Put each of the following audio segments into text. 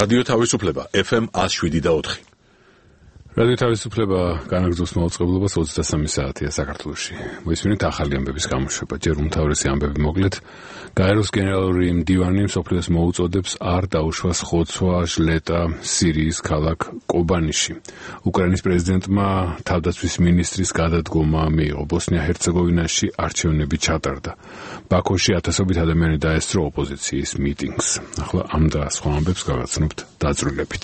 რადიო თავისუფლება FM 107.4. რადიო თავისუფლება განაგრძობს მაუწყებლობას 23 საათია საქართველოში. მოისმინეთ ახალი ამბების გამოშვება. ჯერ უმთავრესი ამბები მოკლედ. გაეროს გენერალური მდივანი მსოფლიოს მოუწოდებს არ დაუშვას ხოცვა ჟლეტა სირიის ქალაქ კობანიში. უკრაინის პრეზიდენტმა თავდაცვის მინისტრის გადადგომა მიიღო. ბოსნია-ჰერცეგოვინაში არჩევნები ჩატარდა. ბაქოში ათასობით ადამიანი დაესწრო ოპოზიციის მიტინგს. ახლა ამ და სხვა ამბებს გავაცნობთ დაწვრილებით.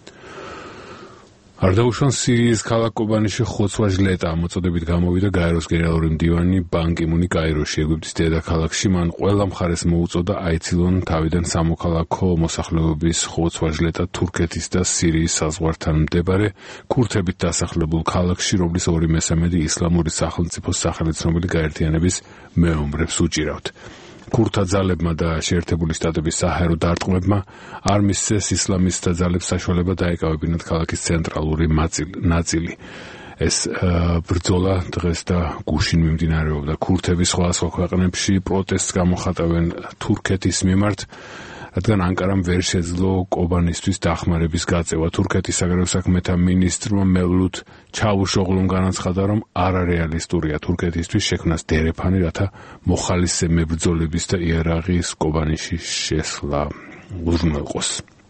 არ დაუშვას სირიის ქალაქ კობანიში ხოცვა ჟლეტა მოწოდებით გამოვიდა გაეროს გენერალური მდივანი ბან კი მუნი კაიროში, ეგვიპტის დედაქალაქში. მან ყველა მხარეს მოუწოდა აიცილონ თავიდან სამოქალაქო მოსახლეობის ხოცვა ჟლეტა თურქეთის და სირიის საზღვართან მდებარე ქურთებით დასახლებულ ქალაქში, რომლის 2/3 ისლამური სახელმწიფოს სახელით ცნობილი გაერთიანების მეომრებს უჭირავთ. ქურთა ძალებმა და შეერთებული შტატების საჰაერო დარტყმებმა არ მისცეს ისლამისტთა ძალებს საშუალება დაეკავებინათ ქალაქის ცენტრალური ნაწილი. ეს ბრძოლა დღეს და გუშინ მიმდინარეობდა. ქურთები სხვა ქვეყნებში პროტესტს გამოხატავენ თურქეთის მიმართ, რადგან ანკარამ ვერ შეძლო კობანისთვის დახმარების გაწევა. თურქეთის საგარეო საქმეთა მინისტრმა მევლუდ ჩავუშოღლუმ განაცხადა, რომ არარეალისტურია თურქეთისთვის შექმნას დერეფანი, რათა მოხალისე მებრძოლების და იარაღის კობანიშის შესვლა უზრუნველყოს.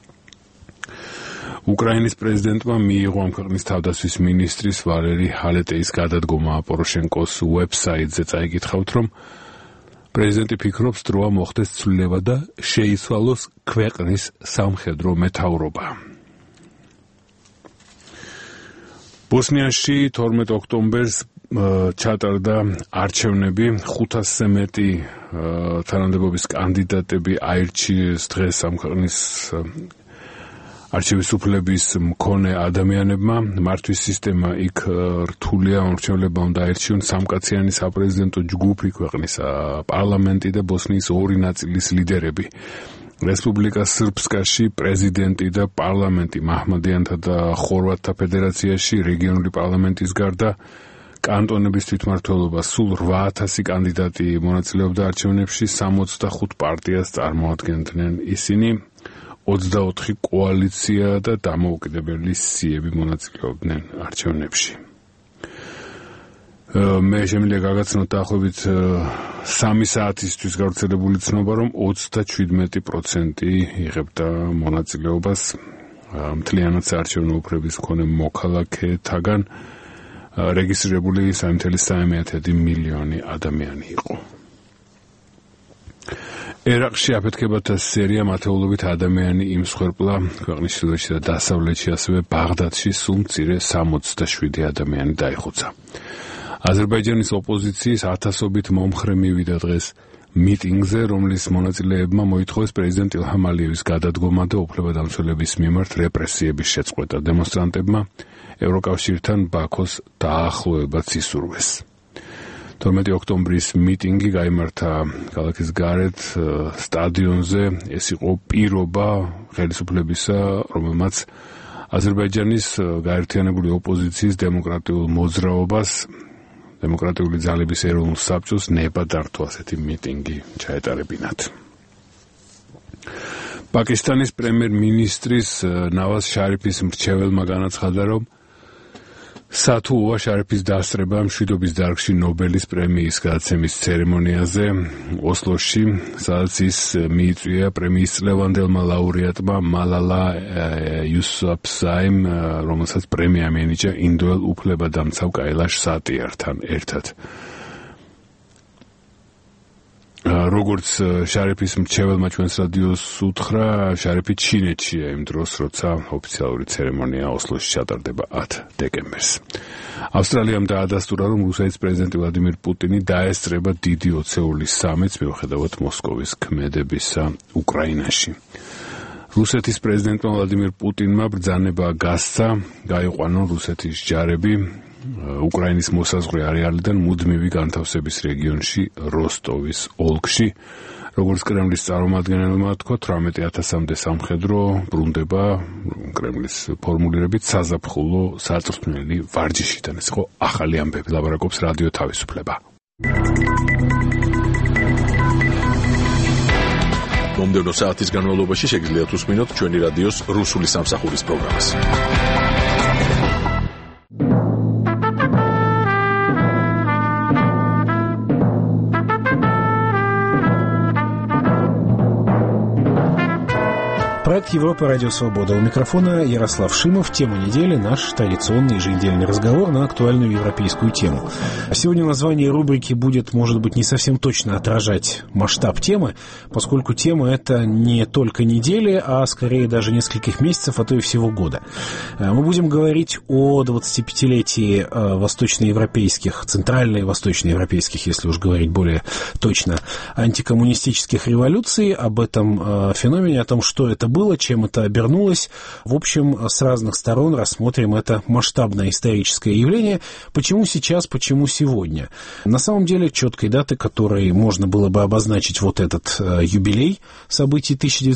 უკრაინის პრეზიდენტმა მიიღო ამ ქვეყნის თავდაცვის მინისტრის ვალერი ჰალეტეის გადადგომა. პოროშენკოს ვებსაიტზე წაიკითხავთ, რომ პრეზიდენტი ფიქრობს, დროა მოხდეს ცვლილება და შეიცვალოს ქვეყნის სამხედრო მეთაურობა. ბოსნიაში 12 ოქტომბერს ჩატარდა არჩევნები. 500-ზე მეტი თანამდებობის კანდიდატები აირჩიეს დღეს ამ ქვეყნის არჩევის უფლების მქონე ადამიანებმა. მართვის სისტემა იქ რთულია, მრჩევლება უნდა აირჩიონ სამკაციანი საპრეზიდენტო ჯგუფი ქვეყნის პარლამენტი და ბოსნიის ორი ნაწილის ლიდერები. რესპუბლიკა სრბსკაში პრეზიდენტი და პარლამენტი, მაჰმადიანთა და ხორვატთა ფედერაციაში რეგიონული პარლამენტის გარდა კანტონების თვითმმართველობა. სულ 8000 კანდიდატი მონაწილეობდა არჩევნებში, 65 პარტიას წარმოადგენდნენ ისინი. 24 კოალიცია და დამოუკიდებელი სიები მონაწილეობდნენ არჩევნებში. მე შემიძლია გაგაცნოთ დაახლოებით 3 საათისთვის გავრცელებული ცნობა, რომ 37% იღებდა მონაწილეობას მთლიანად საარჩევნო უფლების მქონე მოქალაქეთაგან. რეგისტრირებული 3,3 მილიონი ადამიანი იყო. ერაყში აფეთქებათა სერიამ ათეულობით ადამიანი იმსხვერპლა. ქვეყნის ჩრდილოეთში და დასავლეთში, ასევე ბაღდადში სულ მცირე 67 ადამიანი დაიხუცა. აზერბაიჯანის ოპოზიციის ათასობით მომხრე მივიდა დღეს მიტინგზე, რომლის მონაწილეებმა მოითხოვეს პრეზიდენტ ილჰამ ალიევის გადადგომა და უფლებადამცველების მიმართ რეპრესიების შეწყვეტა. დემონსტრანტებმა ევროკავშირთან ბაქოს დაახლოებაც ისურვეს. 12 ოქტომბრის მიტინგი გაიმართა ქალაქის გარეთ სტადიონზე. ეს იყო პირობა ხელისუფლებისა, რომელმაც აზერბაიჯანის გაერთიანებული ოპოზიციის დემოკრატიულ მოძრაობას, დემოკრატიული ძალების ეროვნულ საბჭოს ნება დართო ასეთი მიტინგი ჩაეტარებინათ. პაკისტანის პრემიერ-მინისტრის ნავაზ შარიფის მრჩეველმა განაცხადა, რომ სათუოა შარიფის დასწრება მშვიდობის დარგში ნობელის პრემიის გადაცემის ცერემონიაზე ოსლოში, სადაც ის მიიწვია პრემიის წლევანდელმა ლაურეატმა მალალა იუსაფზაიმ, რომელსაც პრემია მიენიჭა ინდოელ უფლებადამცავ კაილაშ სატიართან ერთად. როგორც შარიფის მრჩეველმა ჩვენს რადიოს უთხრა, შარიფი ჩინეთშია იმ დროს, როცა ოფიციალური ცერემონია ოსლოში ჩატარდება 10 დეკემბერს. ავსტრალიამ დაადასტურა, რომ რუსეთის პრეზიდენტი ვლადიმირ პუტინი დაესწრება დიდი ოცეულის სამეთს, მიუხედავად მოსკოვის ქმედებისა უკრაინაში. რუსეთის პრეზიდენტმა ვლადიმირ პუტინმა ბრძანება გასცა, გაიყვანონ რუსეთის ჯარები უკრაინის მოსაზღვრე არეალიდან მუდმივი განთავსების რეგიონში როსტოვის ოლქში. როგორც კრემლის წარმომადგენელმა თქვა, 18,000-მდე სამხედრო ბრუნდება კრემლის ფორმულირებით საზაფხულო საწვრთნელი ვარჯიშიდან. ეს იყო ახალი ამბები, ლაბორაკობს რადიო თავისუფლება. მომდევნო საათის განმავლობაში შეგიძლიათ უსმინოთ ჩვენი რადიოს რუსული სამსახურის პროგრამას. Проект «Европа. Радио Свобода». У микрофона Ярослав Шимов. Тема недели – наш традиционный еженедельный разговор на актуальную европейскую тему. Сегодня название рубрики будет, может быть, не совсем точно отражать масштаб темы, поскольку тема это не только недели, а скорее даже нескольких месяцев, а то и всего года. Мы будем говорить о 25-летии восточноевропейских, центрально- и восточноевропейских, если уж говорить более точно, антикоммунистических революций, об этом феномене, о том, что это было, чем это обернулось. В общем, с разных сторон рассмотрим это масштабное историческое явление. Почему сейчас, почему сегодня? На самом деле, четкой даты, которой можно было бы обозначить вот этот юбилей событий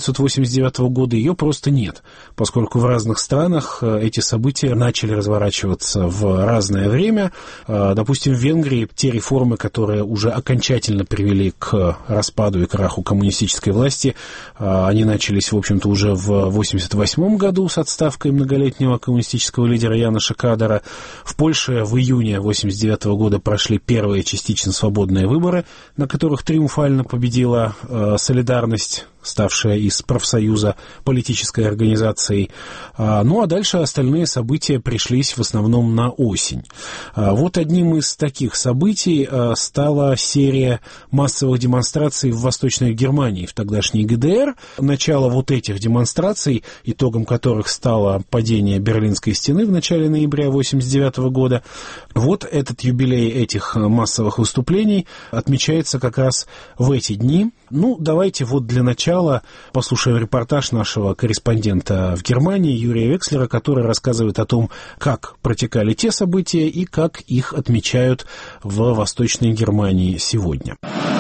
1989 года, ее просто нет, поскольку в разных странах эти события начали разворачиваться в разное время. Допустим, в Венгрии те реформы, которые уже окончательно привели к распаду и краху коммунистической власти, они начались, в общем-то, уже в 1988 году с отставкой многолетнего коммунистического лидера Яноша Кадара. В Польше в июне 1989 года прошли первые частично свободные выборы, на которых триумфально победила «Солидарность», ставшая из профсоюза политической организацией. Ну а дальше остальные события пришлись в основном на осень. Вот одним из таких событий стала серия массовых демонстраций в Восточной Германии, в тогдашней ГДР. Начало вот этих демонстраций, итогом которых стало падение Берлинской стены в начале ноября 1989 года. Вот этот юбилей этих массовых выступлений отмечается как раз в эти дни. Ну, давайте вот для начала послушаем репортаж нашего корреспондента в Германии Юрия Векслера, который рассказывает о том, как протекали те события и как их отмечают в Восточной Германии сегодня.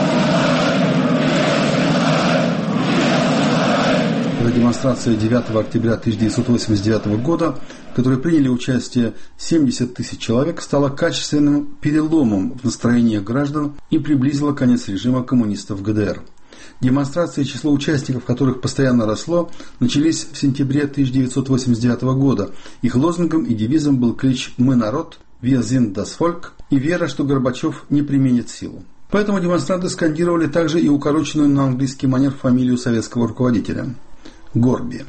Это демонстрация 9 октября 1989 года, в которой приняли участие 70 тысяч человек, стала качественным переломом в настроениях граждан и приблизила конец режима коммунистов в ГДР. Демонстрации, число участников которых постоянно росло, начались в сентябре 1989 года. Их лозунгом и девизом был клич «Мы народ», «Wir sind das Volk» и вера, что Горбачев не применит силу. Поэтому демонстранты скандировали также и укороченную на английский манер фамилию советского руководителя – Горби.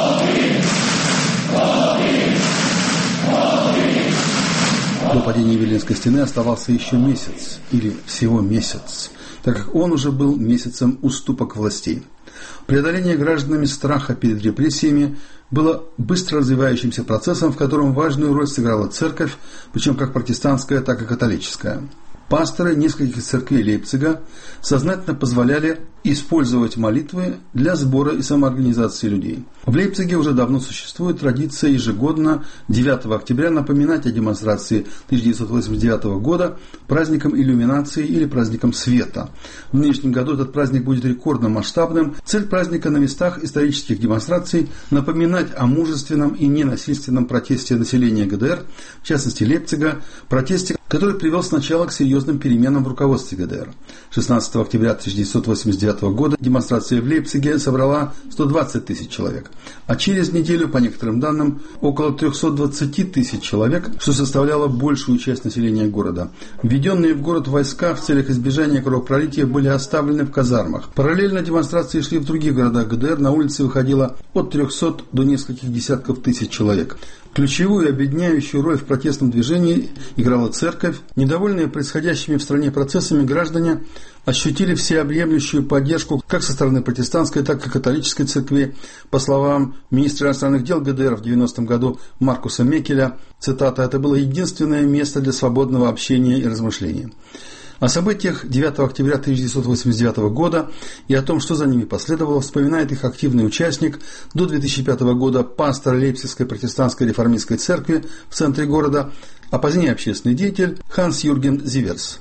До падения Берлинской стены оставался еще месяц, или всего месяц, так как он уже был месяцем уступок властей. Преодоление гражданами страха перед репрессиями было быстро развивающимся процессом, в котором важную роль сыграла церковь, причем как протестантская, так и католическая. Пасторы нескольких церквей Лейпцига сознательно позволяли использовать молитвы для сбора и самоорганизации людей. В Лейпциге уже давно существует традиция ежегодно 9 октября напоминать о демонстрации 1989 года праздником иллюминации или праздником света. В нынешнем году этот праздник будет рекордно масштабным. Цель праздника на местах исторических демонстраций – напоминать о мужественном и ненасильственном протесте населения ГДР, в частности Лейпцига, протесте, который привел сначала к серьезным переменам в руководстве ГДР. 16 октября 1989 года демонстрация в Лейпциге собрала 120 тысяч человек, а через неделю, по некоторым данным, около 320 тысяч человек, что составляло большую часть населения города. Введенные в город войска в целях избежания кровопролития были оставлены в казармах. Параллельно демонстрации шли в других городах ГДР, на улице выходило от 300 до нескольких десятков тысяч человек. Ключевую и объединяющую роль в протестном движении играла церковь. Недовольные происходящими в стране процессами граждане ощутили всеобъемлющую поддержку как со стороны протестантской, так и католической церкви. По словам министра иностранных дел ГДР в 90-м году Маркуса Мекеля, цитата, «это было единственное место для свободного общения и размышления». О событиях 9 октября 1989 года и о том, что за ними последовало, вспоминает их активный участник, до 2005 года пастор Лейпцигской протестантской реформистской церкви в центре города, а позднее общественный деятель Ханс-Юрген Зиверс.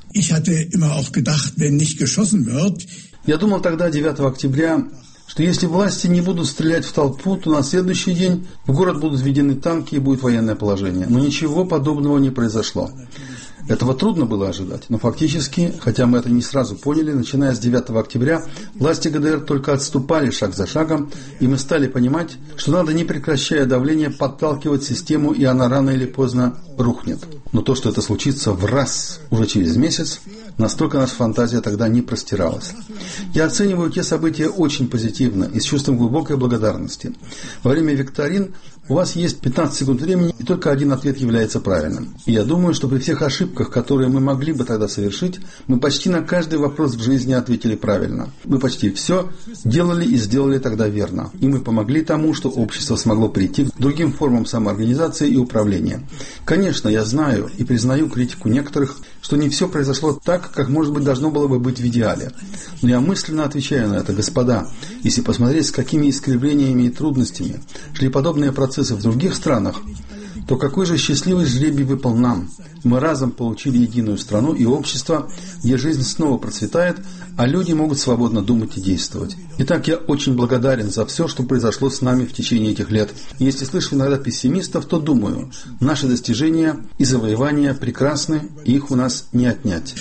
Я думал тогда, 9 октября, что если власти не будут стрелять в толпу, то на следующий день в город будут введены танки и будет военное положение. Но ничего подобного не произошло. Этого трудно было ожидать, но фактически, хотя мы это не сразу поняли, начиная с 9 октября, власти ГДР только отступали шаг за шагом, и мы стали понимать, что надо, не прекращая давление, подталкивать систему, и она рано или поздно рухнет. Но то, что это случится в раз уже через месяц, настолько наша фантазия тогда не простиралась. Я оцениваю те события очень позитивно и с чувством глубокой благодарности. Во время викторин у вас есть 15 секунд времени, и только один ответ является правильным. И я думаю, что при всех ошибках, которые мы могли бы тогда совершить, мы почти на каждый вопрос в жизни ответили правильно. Мы почти все делали и сделали тогда верно. И мы помогли тому, что общество смогло прийти к другим формам самоорганизации и управления. Конечно, я знаю и признаю критику некоторых, что не все произошло так, как, может быть, должно было бы быть в идеале. Но я мысленно отвечаю на это: господа, если посмотреть, с какими искривлениями и трудностями шли подобные процессы в других странах, то какой же счастливый жребий выпал нам. Мы разом получили единую страну и общество, где жизнь снова процветает, а люди могут свободно думать и действовать. Итак, я очень благодарен за все, что произошло с нами в течение этих лет. И если слышу иногда пессимистов, то думаю, наши достижения и завоевания прекрасны, и их у нас не отнять.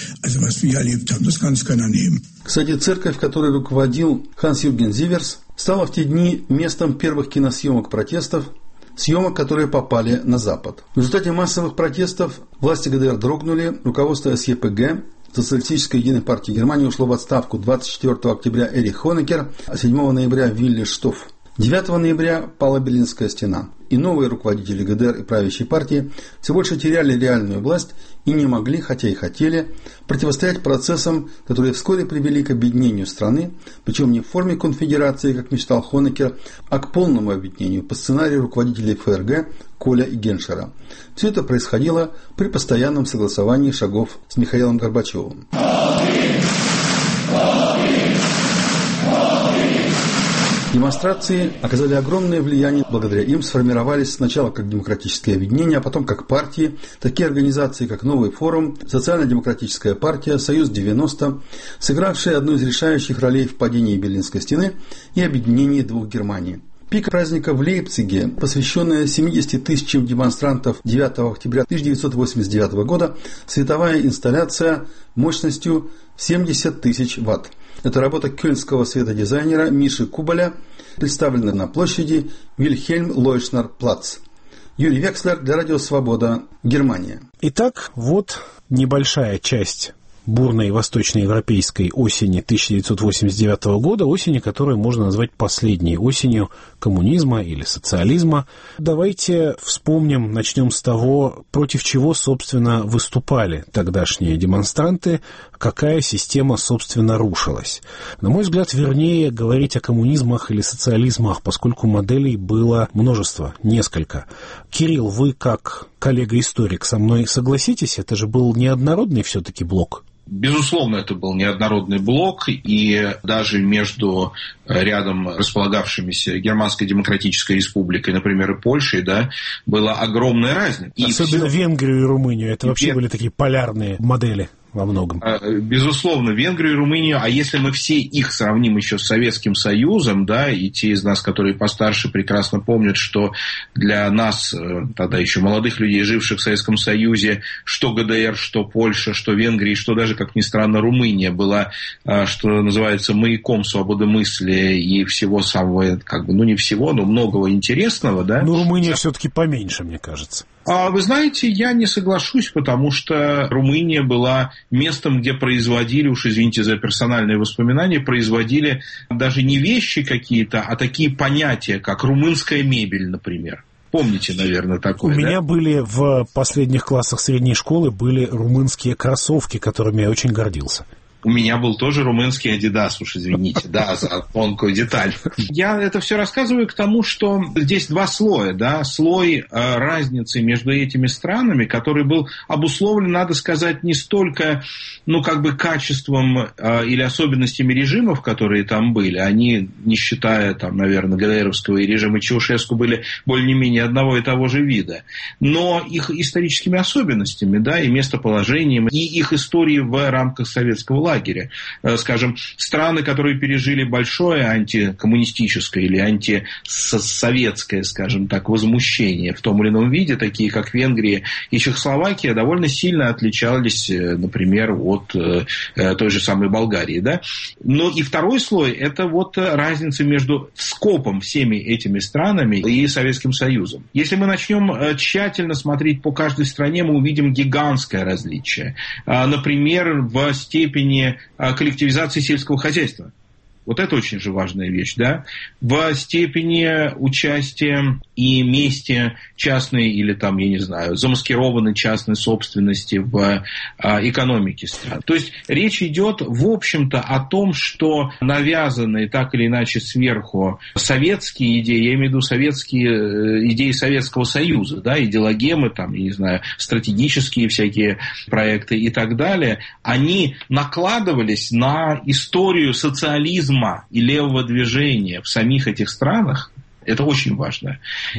Кстати, церковь, которой руководил Ханс-Юрген Зиверс, стала в те дни местом первых киносъемок протестов, съемок, которые попали на Запад. В результате массовых протестов власти ГДР дрогнули, руководство СЕПГ, Социалистической единой партии Германии, ушло в отставку 24 октября Эрих Хонекер, а 7 ноября Вилли Штофф. 9 ноября пала Берлинская стена, и новые руководители ГДР и правящей партии все больше теряли реальную власть и не могли, хотя и хотели, противостоять процессам, которые вскоре привели к объединению страны, причем не в форме конфедерации, как мечтал Хонекер, а к полному объединению по сценарию руководителей ФРГ Коля и Геншера. Все это происходило при постоянном согласовании шагов с Михаилом Горбачевым. Демонстрации оказали огромное влияние. Благодаря им сформировались сначала как демократические объединения, а потом как партии, такие организации, как Новый форум, Социально-демократическая партия, Союз-90, сыгравшие одну из решающих ролей в падении Берлинской стены и объединении двух Германий. Пик праздника в Лейпциге, посвященная 70 тысячам демонстрантов 9 октября 1989 года, световая инсталляция мощностью 70 тысяч ватт. Это работа кёльнского светодизайнера Миши Кубаля, представлена на площади Вильхельм-Лойшнер-Плац. Юрий Векслер для Радио Свобода, Германия. Итак, вот небольшая часть бурной восточноевропейской осени 1989 года, осени, которую можно назвать последней осенью коммунизма или социализма. Давайте вспомним, начнем с того, против чего, собственно, выступали тогдашние демонстранты, какая система, собственно, рушилась. На мой взгляд, вернее говорить о коммунизмах или социализмах, поскольку моделей было множество, несколько. Кирилл, вы как коллега-историк со мной согласитесь, это же был неоднородный все-таки блок? Безусловно, это был неоднородный блок, и даже между рядом располагавшимися Германской Демократической Республикой, например, и Польшей, да, была огромная разница. Особенно Венгрию и Румынию, это вообще были такие полярные модели во многом. Безусловно, Венгрию и Румынию, а если мы все их сравним еще с Советским Союзом, да, и те из нас, которые постарше, прекрасно помнят, что для нас, тогда еще молодых людей, живших в Советском Союзе, что ГДР, что Польша, что Венгрия, что даже, как ни странно, Румыния была, что называется, маяком свободы мысли и всего самого, как бы, ну не всего, но многого интересного, да. Но Румыния все-таки поменьше, мне кажется. Вы знаете, я не соглашусь, потому что Румыния была местом, где производили, уж извините за персональные воспоминания, производили даже не вещи какие-то, а такие понятия, как румынская мебель, например. Помните, наверное, такое, У меня были в последних классах средней школы были румынские кроссовки, которыми я очень гордился. У меня был тоже румынский Адидас, уж извините, да, за тонкую деталь. Я это все рассказываю к тому, что здесь два слоя, да, слой разницы между этими странами, который был обусловлен, надо сказать, не столько, ну, как бы качеством или особенностями режимов, которые там были, они, не считая, там, наверное, ГДРовского и режима Чаушеску, были более-менее одного и того же вида, но их историческими особенностями, да, и местоположением, и их историей в рамках советского лагеря. лагере. Скажем, страны, которые пережили большое антикоммунистическое или антисоветское, скажем так, возмущение в том или ином виде, такие как Венгрия и Чехословакия, довольно сильно отличались, например, от той же самой Болгарии. Да? Но и второй слой – это вот разница между скопом всеми этими странами и Советским Союзом. Если мы начнем тщательно смотреть по каждой стране, мы увидим гигантское различие. Например, в степени коллективизации сельского хозяйства. Вот это очень же важная вещь, да? В степени участия и мести частной или там, я не знаю, замаскированной частной собственности в экономике стран. То есть речь идет, в общем-то, о том, что навязанные так или иначе сверху советские идеи, я имею в виду советские идеи Советского Союза, да, идеологемы, там, я не знаю, стратегические всякие проекты и так далее, они накладывались на историю социализма и левого движения в самих этих странах. Это очень важно.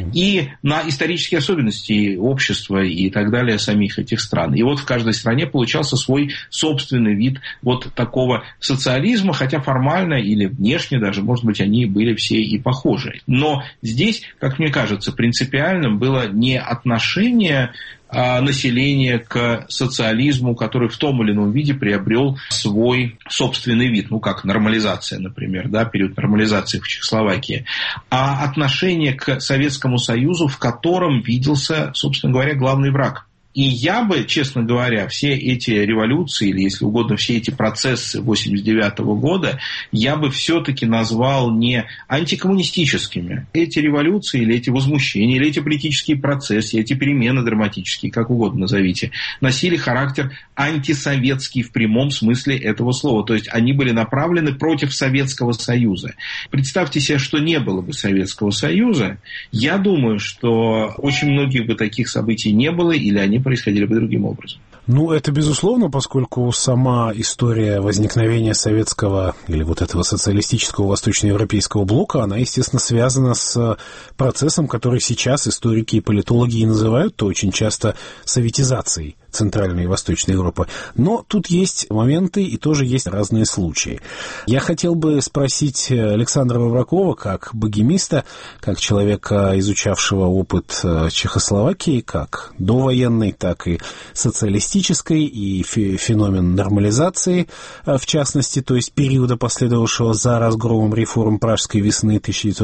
И на исторические особенности общества и так далее самих этих стран. И вот в каждой стране получался свой собственный вид вот такого социализма, хотя формально или внешне даже, может быть, они были все и похожи. Но здесь, как мне кажется, принципиальным было не отношение населения к социализму, который в том или ином виде приобрел свой собственный вид, ну, как нормализация, например, да, период нормализации в Чехословакии, а отношение к Советскому Союзу, в котором виделся, собственно говоря, главный враг. И я бы, честно говоря, все эти революции, или, если угодно, все эти процессы 1989 года, я бы все-таки назвал не антикоммунистическими. Эти революции, или эти возмущения, или эти политические процессы, эти перемены драматические, как угодно назовите, носили характер антисоветский в прямом смысле этого слова. То есть они были направлены против Советского Союза. Представьте себе, что не было бы Советского Союза. Я думаю, что очень многих бы таких событий не было, или они происходили бы другим образом. Ну, это безусловно, поскольку сама история возникновения советского или вот этого социалистического восточноевропейского блока, она, естественно, связана с процессом, который сейчас историки и политологи и называют-то очень часто советизацией Центральной и Восточной Европы. Но тут есть моменты и тоже есть разные случаи. Я хотел бы спросить Александра Вавракова, как богемиста, как человека, изучавшего опыт Чехословакии, как довоенной, так и социалистической, и феномен нормализации, в частности, то есть периода, последовавшего за разгромом реформ Пражской весны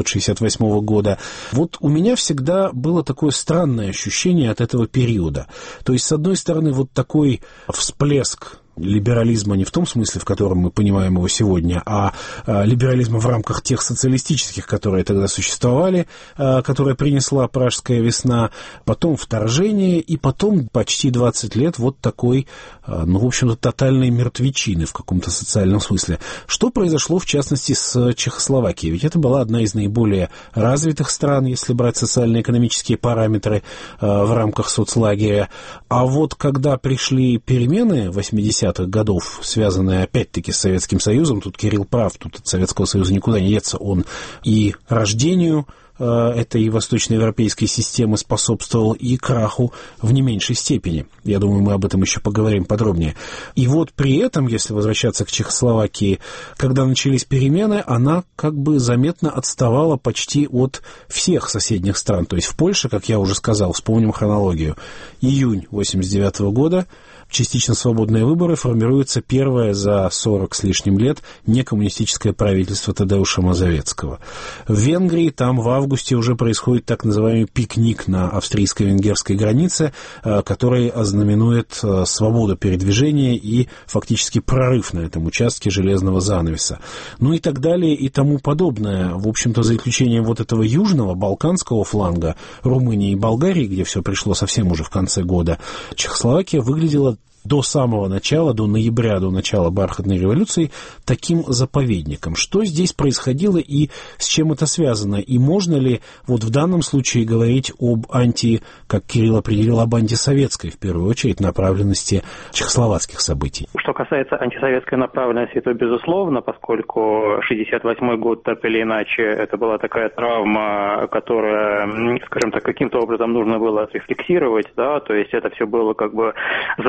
1968 года. Вот у меня всегда было такое странное ощущение от этого периода. То есть, с одной стороны, вот такой всплеск либерализма не в том смысле, в котором мы понимаем его сегодня, а либерализма в рамках тех социалистических, которые тогда существовали, которые принесла Пражская весна, потом вторжение, и потом почти 20 лет вот такой, ну, в общем-то, тотальной мертвечины в каком-то социальном смысле. Что произошло, в частности, с Чехословакией? Ведь это была одна из наиболее развитых стран, если брать социально-экономические параметры в рамках соцлагеря. А вот когда пришли перемены 80-х годов, связанные опять-таки с Советским Союзом, тут Кирилл прав, тут от Советского Союза никуда не деться, он и рождению этой восточноевропейской системы способствовал, и краху в не меньшей степени. Я думаю, мы об этом еще поговорим подробнее. И вот при этом, если возвращаться к Чехословакии, когда начались перемены, она как бы заметно отставала почти от всех соседних стран. То есть в Польше, как я уже сказал, вспомним хронологию, июнь 1989 года, частично свободные выборы, формируется первое за 40 с лишним лет некоммунистическое правительство Тадеуша Мазовецкого. В Венгрии там в августе уже происходит так называемый пикник на австрийско-венгерской границе, который ознаменует свободу передвижения и фактически прорыв на этом участке железного занавеса. Ну и так далее и тому подобное. В общем-то, за исключением вот этого южного, балканского фланга, Румынии и Болгарии, где все пришло совсем уже в конце года, Чехословакия выглядела до самого начала, до ноября, до начала бархатной революции, таким заповедником. Что здесь происходило и с чем это связано? И можно ли вот в данном случае говорить об как Кирилл определил, об антисоветской, в первую очередь, направленности чехословацких событий? Что касается антисоветской направленности, то безусловно, поскольку 1968 год, так или иначе, это была такая травма, которая, скажем так, каким-то образом нужно было отрефлексировать, да, то есть это все было как бы заморожено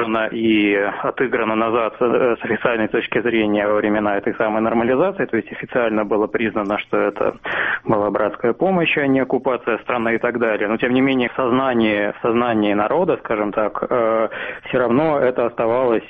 отложено и отыграно назад с официальной точки зрения во времена этой самой нормализации, то есть официально было признано, что это была братская помощь, а не оккупация страны и так далее. Но, тем не менее, в сознании народа, скажем так, все равно это оставалось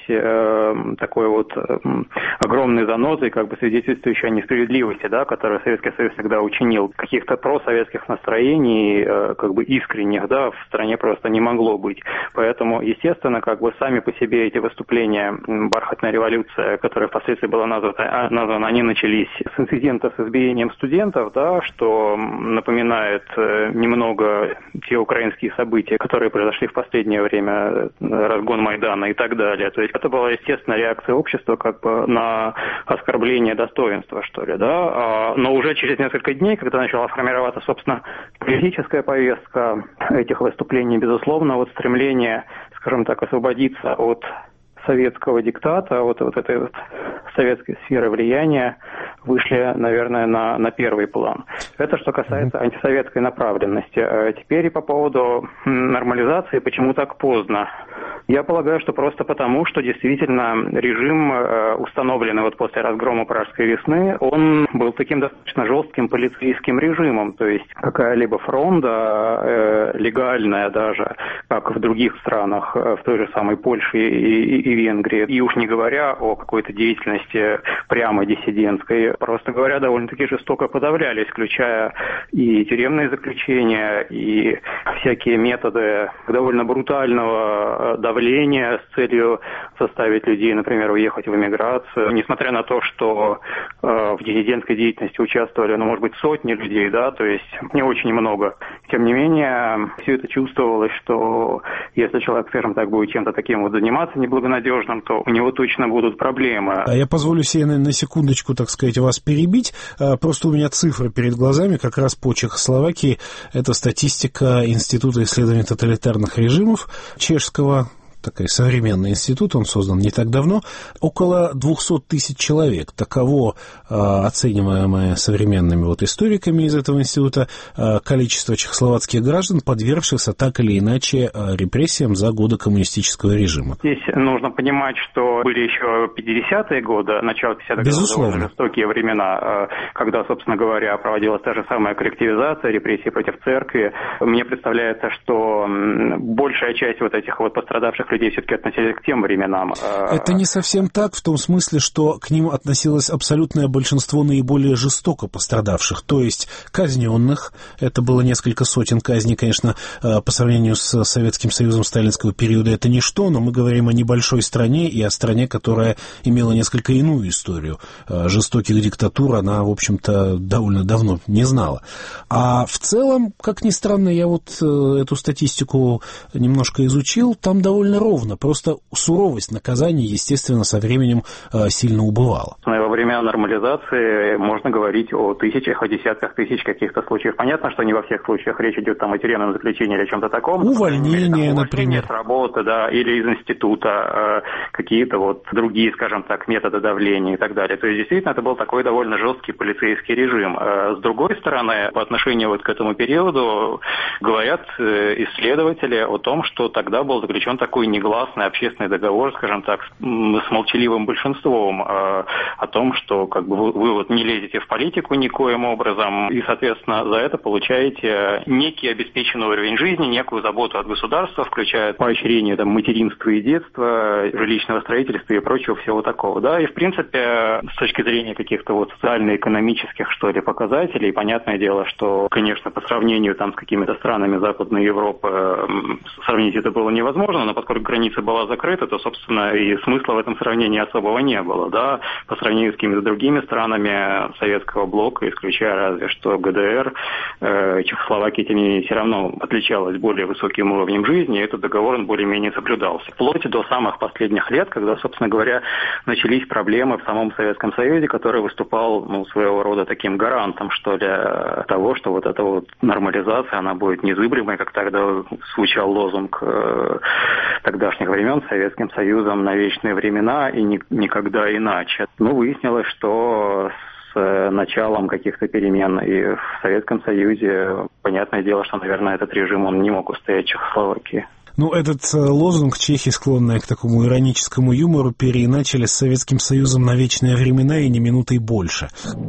такой вот огромной занозой, как бы свидетельствующей о несправедливости, да, которую Советский Союз всегда учинил. Каких-то просоветских настроений, как бы искренних, да, в стране просто не могло быть. Поэтому, естественно, как бы сами по себе эти выступления «Бархатная революция», которая впоследствии была названа, они начались с инцидента с избиением студентов, да, что напоминает немного те украинские события, которые произошли в последнее время, разгон Майдана и так далее. То есть это была, естественно, реакция общества как бы на оскорбление достоинства, что ли, да. Но уже через несколько дней, когда начала формироваться, собственно, политическая повестка этих выступлений, безусловно, вот стремление, скажем так, освободиться от советского диктата, вот этой вот советской сферы влияния вышли, наверное, на первый план. Это что касается антисоветской направленности. Теперь и по поводу нормализации, почему так поздно. Я полагаю, что просто потому, что действительно режим, установленный вот после разгрома Пражской весны, он был таким достаточно жестким полицейским режимом, то есть какая-либо фронта, легальная даже, как в других странах, в той же самой Польше и Венгрии, и уж не говоря о какой-то деятельности прямо диссидентской, просто говоря, довольно-таки жестоко подавлялись, включая и тюремные заключения, и всякие методы довольно брутального давления с целью заставить людей, например, уехать в эмиграцию. Несмотря на то, что в диссидентской деятельности участвовали, может быть, сотни людей, да, то есть не очень много. Тем не менее, все это чувствовалось, что если человек, скажем так, будет чем-то таким вот заниматься неблагонадежным, то у него точно будут проблемы. Я позволю себе на секундочку, так сказать, вас перебить. Просто у меня цифры перед глазами, как раз по Чехословакии. Это статистика Института исследований тоталитарных режимов чешского. Такой современный институт, он создан не так давно, около 200 тысяч человек. Таково оцениваемое современными вот историками из этого института количество чехословацких граждан, подвергшихся так или иначе репрессиям за годы коммунистического режима. Здесь нужно понимать, что были еще 50-е годы, начало 50-х годов, жестокие времена, когда, собственно говоря, проводилась та же самая коллективизация, репрессии против церкви. Мне представляется, что большая часть вот этих вот пострадавших людей все-таки относились к тем временам. Это не совсем так, в том смысле, что к ним относилось абсолютное большинство наиболее жестоко пострадавших, то есть казненных. Это было несколько сотен казней, конечно, по сравнению с Советским Союзом сталинского периода это ничто, но мы говорим о небольшой стране и о стране, которая имела несколько иную историю. Жестоких диктатур она, в общем-то, довольно давно не знала. А в целом, как ни странно, я вот эту статистику немножко изучил, там довольно ровно, просто суровость наказаний, естественно, со временем сильно убывала. Во время нормализации можно говорить о тысячах, о десятках тысяч каких-то случаев. Понятно, что не во всех случаях речь идет там о тюремном заключении или о чем-то таком. Увольнение, например. С работы, да, или из института, какие-то вот другие, скажем так, методы давления и так далее. То есть, действительно, это был такой довольно жесткий полицейский режим. С другой стороны, по отношению вот к этому периоду, говорят исследователи о том, что тогда был заключен такой негласный общественный договор, скажем так, с молчаливым большинством о том, что как бы вы вот не лезете в политику никоим образом и, соответственно, за это получаете некий обеспеченный уровень жизни, некую заботу от государства, включая поощрение там, материнства и детства, жилищного строительства и прочего всего такого. Да? И, в принципе, с точки зрения каких-то вот социально-экономических, что ли, показателей, понятное дело, что, конечно, по сравнению там, с какими-то странами Западной Европы сравнить это было невозможно, но поскольку граница была закрыта, то, собственно, и смысла в этом сравнении особого не было, да, по сравнению с какими-то другими странами советского блока, исключая разве что ГДР, Чехословакия, тем не менее, все равно отличалась более высоким уровнем жизни, и этот договор он более-менее соблюдался. Вплоть до самых последних лет, когда, собственно говоря, начались проблемы в самом Советском Союзе, который выступал, своего рода таким гарантом, что ли, того, что вот эта вот нормализация, она будет незыблемой, как тогда звучал лозунг тогдашних времен Советским Союзом на вечные времена и никогда иначе. Выяснилось, что с началом каких-то перемен и в Советском Союзе, понятное дело, что, наверное, этот режим он не мог устоять Чехословакии. Ну, этот лозунг чехи, склонные к такому ироническому юмору, переиначили с Советским Союзом на вечные времена и не минутой больше.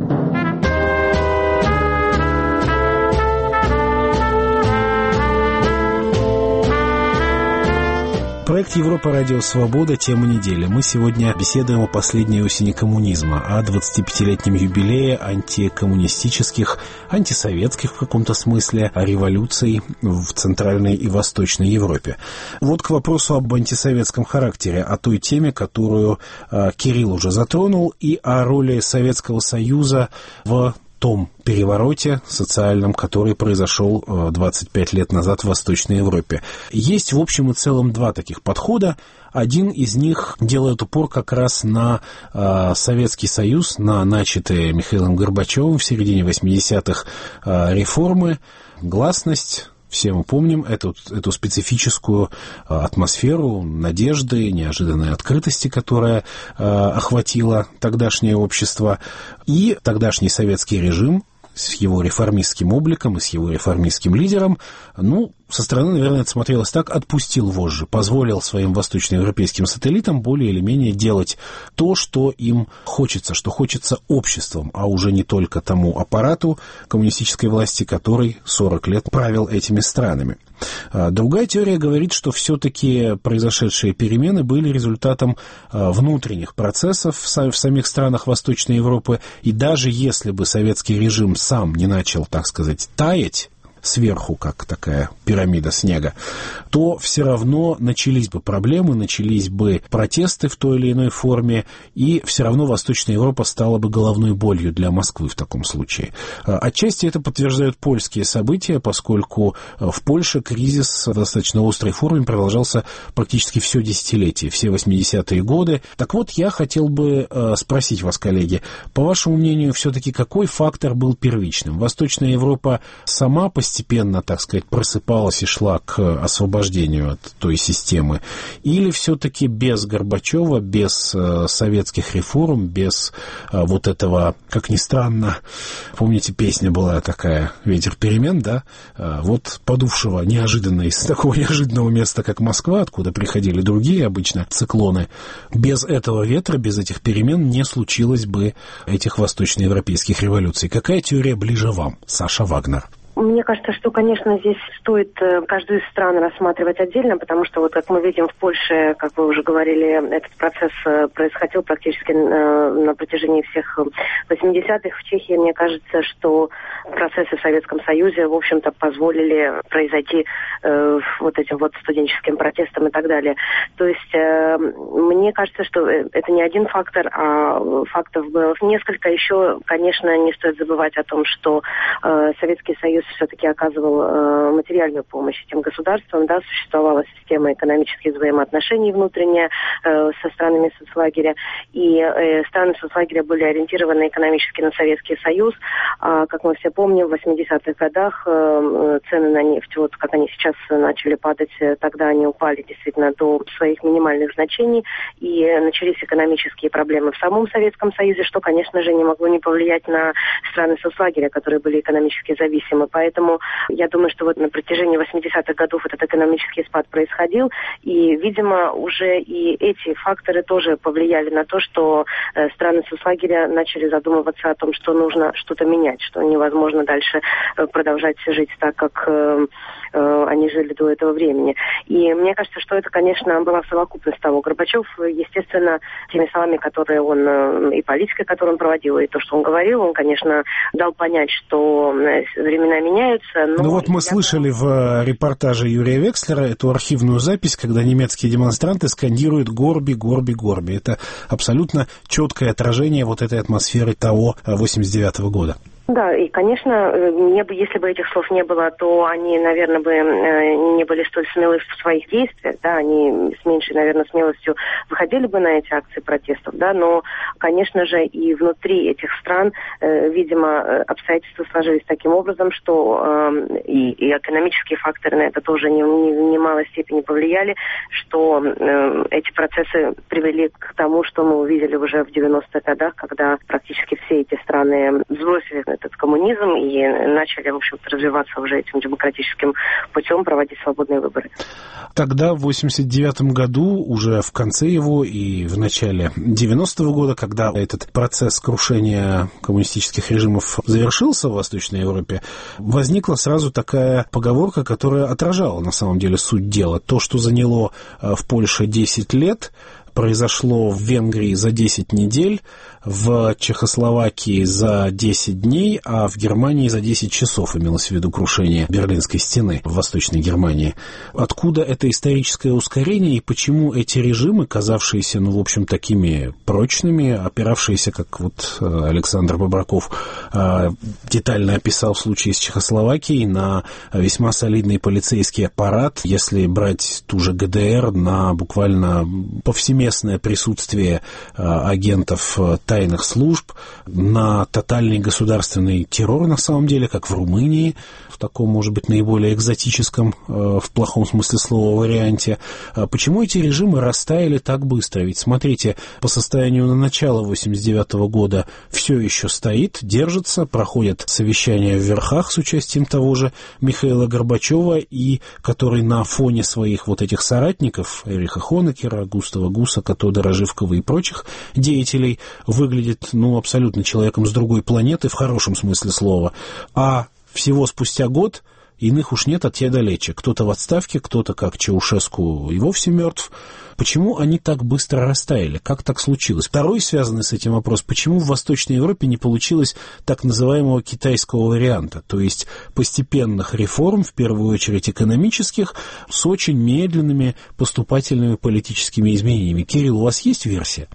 Проект «Европа. Радио Свобода. Тема недели». Мы сегодня беседуем о последней осени коммунизма, о 25-летнем юбилее антикоммунистических, антисоветских в каком-то смысле революций в Центральной и Восточной Европе. Вот к вопросу об антисоветском характере, о той теме, которую Кирилл уже затронул, и о роли Советского Союза в том перевороте социальном, который произошел 25 лет назад в Восточной Европе. Есть, в общем и целом, два таких подхода. Один из них делает упор как раз на Советский Союз, на начатые Михаилом Горбачевым в середине 80-х реформы, гласность. Все мы помним эту специфическую атмосферу надежды, неожиданной открытости, которая охватила тогдашнее общество, и тогдашний советский режим с его реформистским обликом и с его реформистским лидером, со стороны, наверное, это смотрелось так: отпустил вожжи, позволил своим восточноевропейским сателлитам более или менее делать то, что им хочется, что хочется обществом, а уже не только тому аппарату коммунистической власти, который 40 лет правил этими странами. Другая теория говорит, что все-таки произошедшие перемены были результатом внутренних процессов в самих странах Восточной Европы, и даже если бы советский режим сам не начал, так сказать, таять сверху, как такая пирамида снега, то все равно начались бы проблемы, начались бы протесты в той или иной форме, и все равно Восточная Европа стала бы головной болью для Москвы в таком случае. Отчасти это подтверждают польские события, поскольку в Польше кризис в достаточно острой форме продолжался практически все десятилетие, все 80-е годы. Так вот, я хотел бы спросить вас, коллеги, по вашему мнению, все-таки какой фактор был первичным? Восточная Европа сама постепенно, так сказать, просыпалась и шла к освобождению от той системы? Или все-таки без Горбачева, без советских реформ, без вот этого, как ни странно, помните, песня была такая «Ветер перемен», да? Вот подувшего неожиданно из такого неожиданного места, как Москва, откуда приходили другие обычно циклоны, без этого ветра, без этих перемен не случилось бы этих восточноевропейских революций. Какая теория ближе вам, Саша Вагнер? Мне кажется, что, конечно, здесь стоит каждую из стран рассматривать отдельно, потому что, вот как мы видим в Польше, как вы уже говорили, этот процесс происходил практически на протяжении всех 80-х. В Чехии, мне кажется, что процессы в Советском Союзе, в общем-то, позволили произойти вот этим вот студенческим протестам и так далее. То есть, мне кажется, что это не один фактор, а факторов было несколько. Еще, конечно, не стоит забывать о том, что Советский Союз все-таки оказывал материальную помощь этим государствам, да, существовала система экономических взаимоотношений внутренняя со странами соцлагеря, и страны соцлагеря были ориентированы экономически на Советский Союз. Как мы все помним, в 80-х годах цены на нефть, вот как они сейчас начали падать, тогда они упали действительно до своих минимальных значений, и начались экономические проблемы в самом Советском Союзе, что, конечно же, не могло не повлиять на страны соцлагеря, которые были экономически зависимы. Поэтому я думаю, что вот на протяжении 80-х годов этот экономический спад происходил, и, видимо, уже и эти факторы тоже повлияли на то, что страны соцлагеря начали задумываться о том, что нужно что-то менять, что невозможно дальше продолжать жить так, как они жили до этого времени. И мне кажется, что это, конечно, была совокупность того. Горбачев, естественно, теми словами, которые он, и политикой, которую он проводил, и то, что он говорил, он, конечно, дал понять, что времена меняются. Но вот мы слышали в репортаже Юрия Векслера эту архивную запись, когда немецкие демонстранты скандируют «Горби, Горби, Горби». Это абсолютно четкое отражение вот этой атмосферы того 89-го года. Да, и, конечно, если бы этих слов не было, то они, наверное, бы не были столь смелы в своих действиях, да, они с меньшей, наверное, смелостью выходили бы на эти акции протестов, да, но, конечно же, и внутри этих стран, видимо, обстоятельства сложились таким образом, что и экономические факторы на это тоже в немалой степени повлияли, что эти процессы привели к тому, что мы увидели уже в 90-х годах, когда практически все эти страны сбросили этот коммунизм и начали, в общем-то, развиваться уже этим демократическим путем, проводить свободные выборы. Тогда, в 1989 году, уже в конце его и в начале 90-го года, когда этот процесс крушения коммунистических режимов завершился в Восточной Европе, возникла сразу такая поговорка, которая отражала на самом деле суть дела. То, что заняло в Польше 10 лет, произошло в Венгрии за 10 недель, в Чехословакии за 10 дней, а в Германии за 10 часов имелось в виду крушение Берлинской стены в Восточной Германии. Откуда это историческое ускорение и почему эти режимы, казавшиеся, в общем, такими прочными, опиравшиеся, как вот Александр Бобраков детально описал в случае с Чехословакией, на весьма солидный полицейский аппарат, если брать ту же ГДР, на буквально повсеместное присутствие агентов тайных служб, на тотальный государственный террор, на самом деле, как в Румынии, в таком, может быть, наиболее экзотическом, в плохом смысле слова, варианте. Почему эти режимы растаяли так быстро? Ведь, смотрите, по состоянию на начало 1989 года все еще стоит, держится, проходят совещания в верхах с участием того же Михаила Горбачева, и который на фоне своих вот этих соратников, Эриха Хонекера, Густава Гусака, Тодора Живкова и прочих деятелей, выглядит, абсолютно человеком с другой планеты, в хорошем смысле слова. А всего спустя год иных уж нет, от те далече. Кто-то в отставке, кто-то, как Чаушеску, и вовсе мертв. Почему они так быстро растаяли? Как так случилось? Второй, связанный с этим вопрос, почему в Восточной Европе не получилось так называемого китайского варианта, то есть постепенных реформ, в первую очередь экономических, с очень медленными поступательными политическими изменениями? Кирилл, у вас есть версия?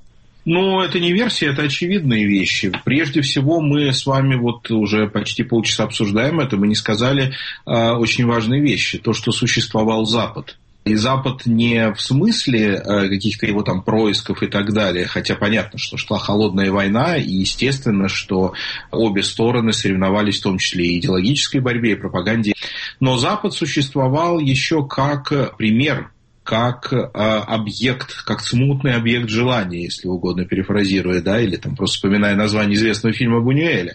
Это не версия, это очевидные вещи. Прежде всего, мы с вами уже почти полчаса обсуждаем это, мы не сказали очень важные вещи. То, что существовал Запад. И Запад не в смысле каких-то его там происков и так далее, хотя понятно, что шла холодная война, и естественно, что обе стороны соревновались в том числе и идеологической борьбе, и пропаганде. Но Запад существовал еще как пример, как объект, как смутный объект желания, если угодно перефразируя, или там просто вспоминая название известного фильма Бунюэля.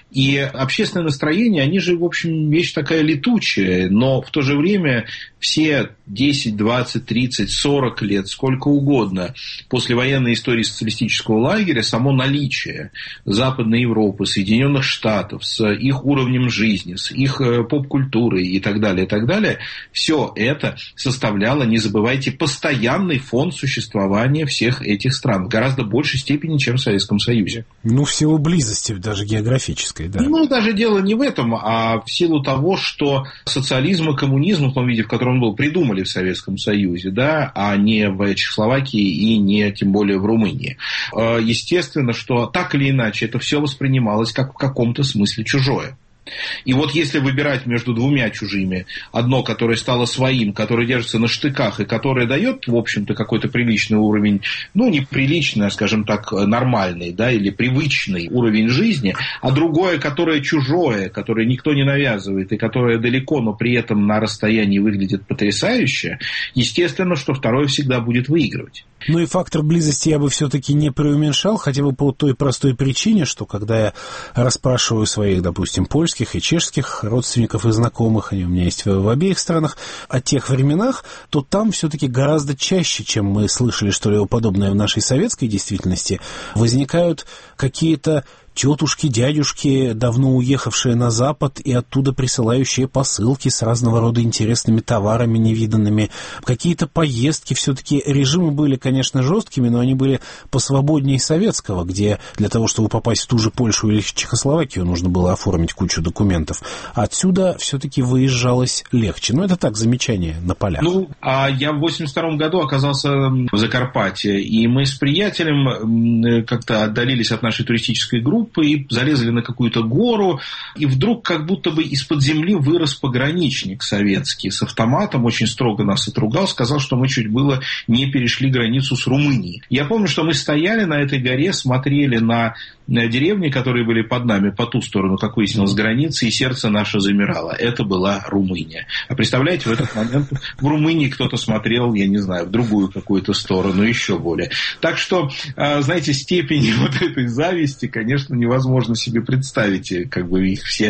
И общественное настроение, они же, в общем, вещь такая летучая, но в то же время все 10, 20, 30, 40 лет, сколько угодно, послевоенной истории социалистического лагеря, само наличие Западной Европы, Соединенных Штатов с их уровнем жизни, с их поп-культурой и так далее, все это составляло, не забывайте, постоянный фон существования всех этих стран в гораздо большей степени, чем в Советском Союзе. В силу близости, даже географической, да. Даже дело не в этом, а в силу того, что социализм и коммунизм в том виде, в котором он был, придумали в Советском Союзе, а не в Чехословакии и не тем более в Румынии. Естественно, что так или иначе это все воспринималось как в каком-то смысле чужое. И если выбирать между двумя чужими, одно, которое стало своим, которое держится на штыках и которое дает, в общем-то, какой-то приличный уровень, неприличный, а, скажем так, нормальный, или привычный уровень жизни, а другое, которое чужое, которое никто не навязывает и которое далеко, но при этом на расстоянии выглядит потрясающе, естественно, что второе всегда будет выигрывать. И фактор близости я бы все-таки не преуменьшал, хотя бы по той простой причине, что когда я расспрашиваю своих, допустим, польских и чешских родственников и знакомых, они у меня есть в обеих странах, о тех временах, то там все-таки гораздо чаще, чем мы слышали что-либо подобное в нашей советской действительности, возникают какие-то тетушки, дядюшки, давно уехавшие на Запад и оттуда присылающие посылки с разного рода интересными товарами невиданными, какие-то поездки. Все-таки режимы были, конечно, жесткими, но они были посвободнее советского, где для того, чтобы попасть в ту же Польшу или Чехословакию, нужно было оформить кучу документов. Отсюда все-таки выезжалось легче. Это так, замечание на полях. А я в 1982 году оказался в Закарпатье, и мы с приятелем как-то отдалились от нашей туристической группы, и залезли на какую-то гору, и вдруг как будто бы из-под земли вырос пограничник советский с автоматом, очень строго нас отругал, сказал, что мы чуть было не перешли границу с Румынией. Я помню, что мы стояли на этой горе, смотрели на деревни, которые были под нами, по ту сторону, как выяснилось, границы, и сердце наше замирало. Это была Румыния. А представляете, в этот момент в Румынии кто-то смотрел, я не знаю, в другую какую-то сторону, еще более. Так что, знаете, степень этой зависти, конечно, невозможно себе представить как бы их все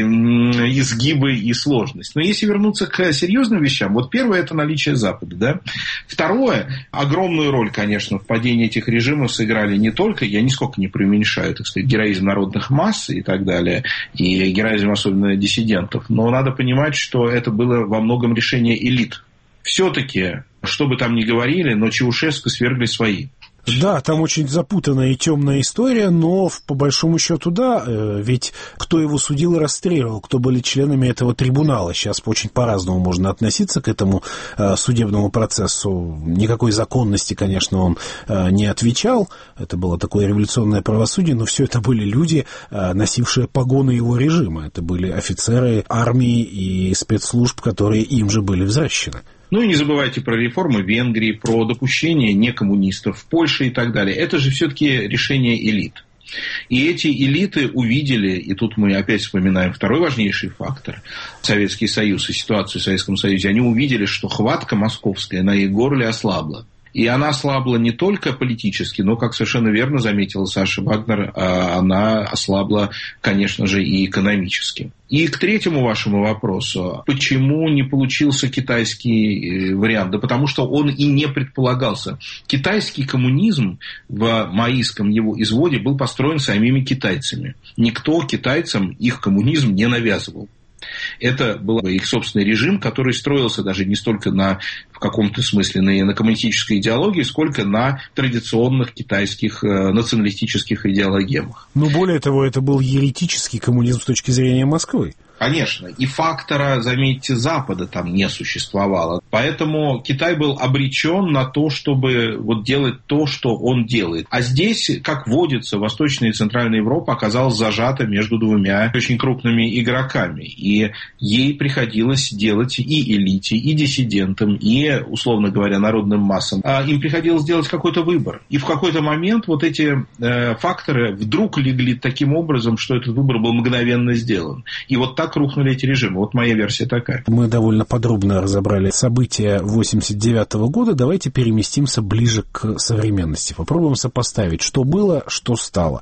изгибы и сложность. Но если вернуться к серьезным вещам, вот первое – это наличие Запада. Да? Второе, огромную роль, конечно, в падении этих режимов сыграли не только, я нисколько не преуменьшаю, так сказать, героизм народных масс и так далее, и героизм особенно диссидентов, но надо понимать, что это было во многом решение элит. Все-таки, что бы там ни говорили, но Чаушеску свергли свои. Да, там очень запутанная и темная история, но по большому счету, да, ведь кто его судил и расстреливал, кто были членами этого трибунала. Сейчас очень по-разному можно относиться к этому судебному процессу. Никакой законности, конечно, он не отвечал. Это было такое революционное правосудие, но все это были люди, носившие погоны его режима. Это были офицеры армии и спецслужб, которые им же были взращены. Ну и не забывайте про реформы в Венгрии, про допущение некоммунистов в Польше и так далее. Это же все-таки решение элит. И эти элиты увидели, и тут мы опять вспоминаем второй важнейший фактор, Советский Союз и ситуацию в Советском Союзе, они увидели, что хватка московская на их горле ослабла. И она ослабла не только политически, но, как совершенно верно заметила Саша Вагнер, она ослабла, конечно же, и экономически. И к третьему вашему вопросу. Почему не получился китайский вариант? Да потому что он и не предполагался. Китайский коммунизм в маоистском его изводе был построен самими китайцами. Никто китайцам их коммунизм не навязывал. Это был их собственный режим, который строился даже не столько в каком-то смысле на коммунистической идеологии, сколько на традиционных китайских националистических идеологемах. Но более того, это был еретический коммунизм с точки зрения Москвы. Конечно. И фактора, заметьте, Запада там не существовало. Поэтому Китай был обречен на то, чтобы вот делать то, что он делает. А здесь, как водится, Восточная и Центральная Европа оказалась зажата между двумя очень крупными игроками. И ей приходилось делать и элите, и диссидентам, и, условно говоря, народным массам. Им приходилось делать какой-то выбор. И в какой-то момент вот эти факторы вдруг легли таким образом, что этот выбор был мгновенно сделан. И вот так рухнули эти режимы. Вот моя версия такая. Мы довольно подробно разобрали события 1989 года. Давайте переместимся ближе к современности. Попробуем сопоставить, что было, что стало.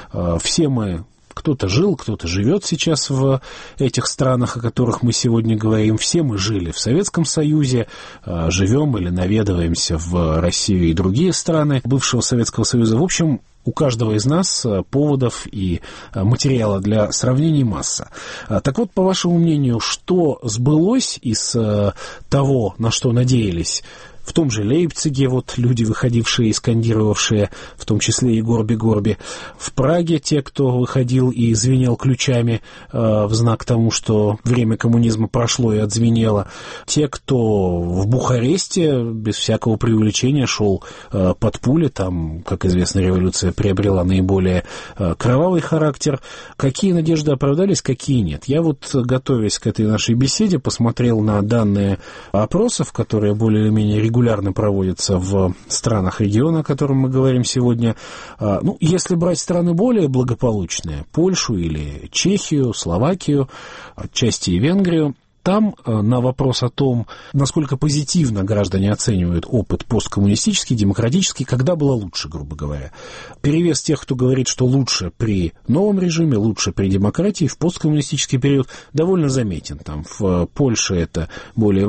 Все мы... Кто-то жил, кто-то живет сейчас в этих странах, о которых мы сегодня говорим. Все мы жили в Советском Союзе, живем или наведываемся в Россию и другие страны бывшего Советского Союза. В общем, у каждого из нас поводов и материала для сравнений масса. Так вот, по вашему мнению, что сбылось из того, на что надеялись? В том же Лейпциге вот люди, выходившие и скандировавшие, в том числе и Горби-Горби. В Праге те, кто выходил и звенел ключами в знак тому, что время коммунизма прошло и отзвенело. Те, кто в Бухаресте без всякого преувеличения шел под пули. Там, как известно, революция приобрела наиболее кровавый характер. Какие надежды оправдались, какие нет? Я вот, готовясь к этой нашей беседе, посмотрел на данные опросов, которые более или менее регулярно проводятся в странах региона, о котором мы говорим сегодня. Ну, если брать страны более благополучные, Польшу или Чехию, Словакию, отчасти и Венгрию, там на вопрос о том, насколько позитивно граждане оценивают опыт посткоммунистический, демократический, когда было лучше, грубо говоря. Перевес тех, кто говорит, что лучше при новом режиме, лучше при демократии, в посткоммунистический период довольно заметен. Там в Польше это более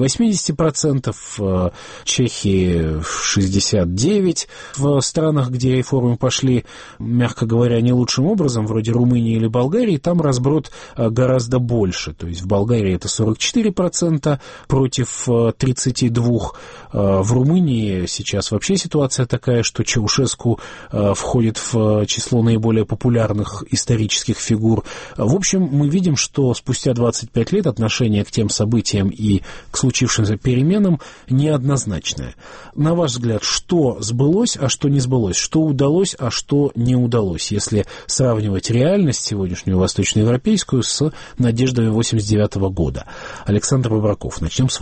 80%, в Чехии 69%. В странах, где реформы пошли, мягко говоря, не лучшим образом, вроде Румынии или Болгарии, там разброд гораздо больше. То есть в Болгарии это 44% против 32%. В Румынии сейчас вообще ситуация такая, что Чаушеску входит в число наиболее популярных исторических фигур. В общем, мы видим, что спустя 25 лет отношение к тем событиям и к случившимся переменам неоднозначное. На ваш взгляд, что сбылось, а что не сбылось? Что удалось, а что не удалось, если сравнивать реальность сегодняшнюю восточноевропейскую с надеждами 1989 года? Александр Бобраков, начнем с вас.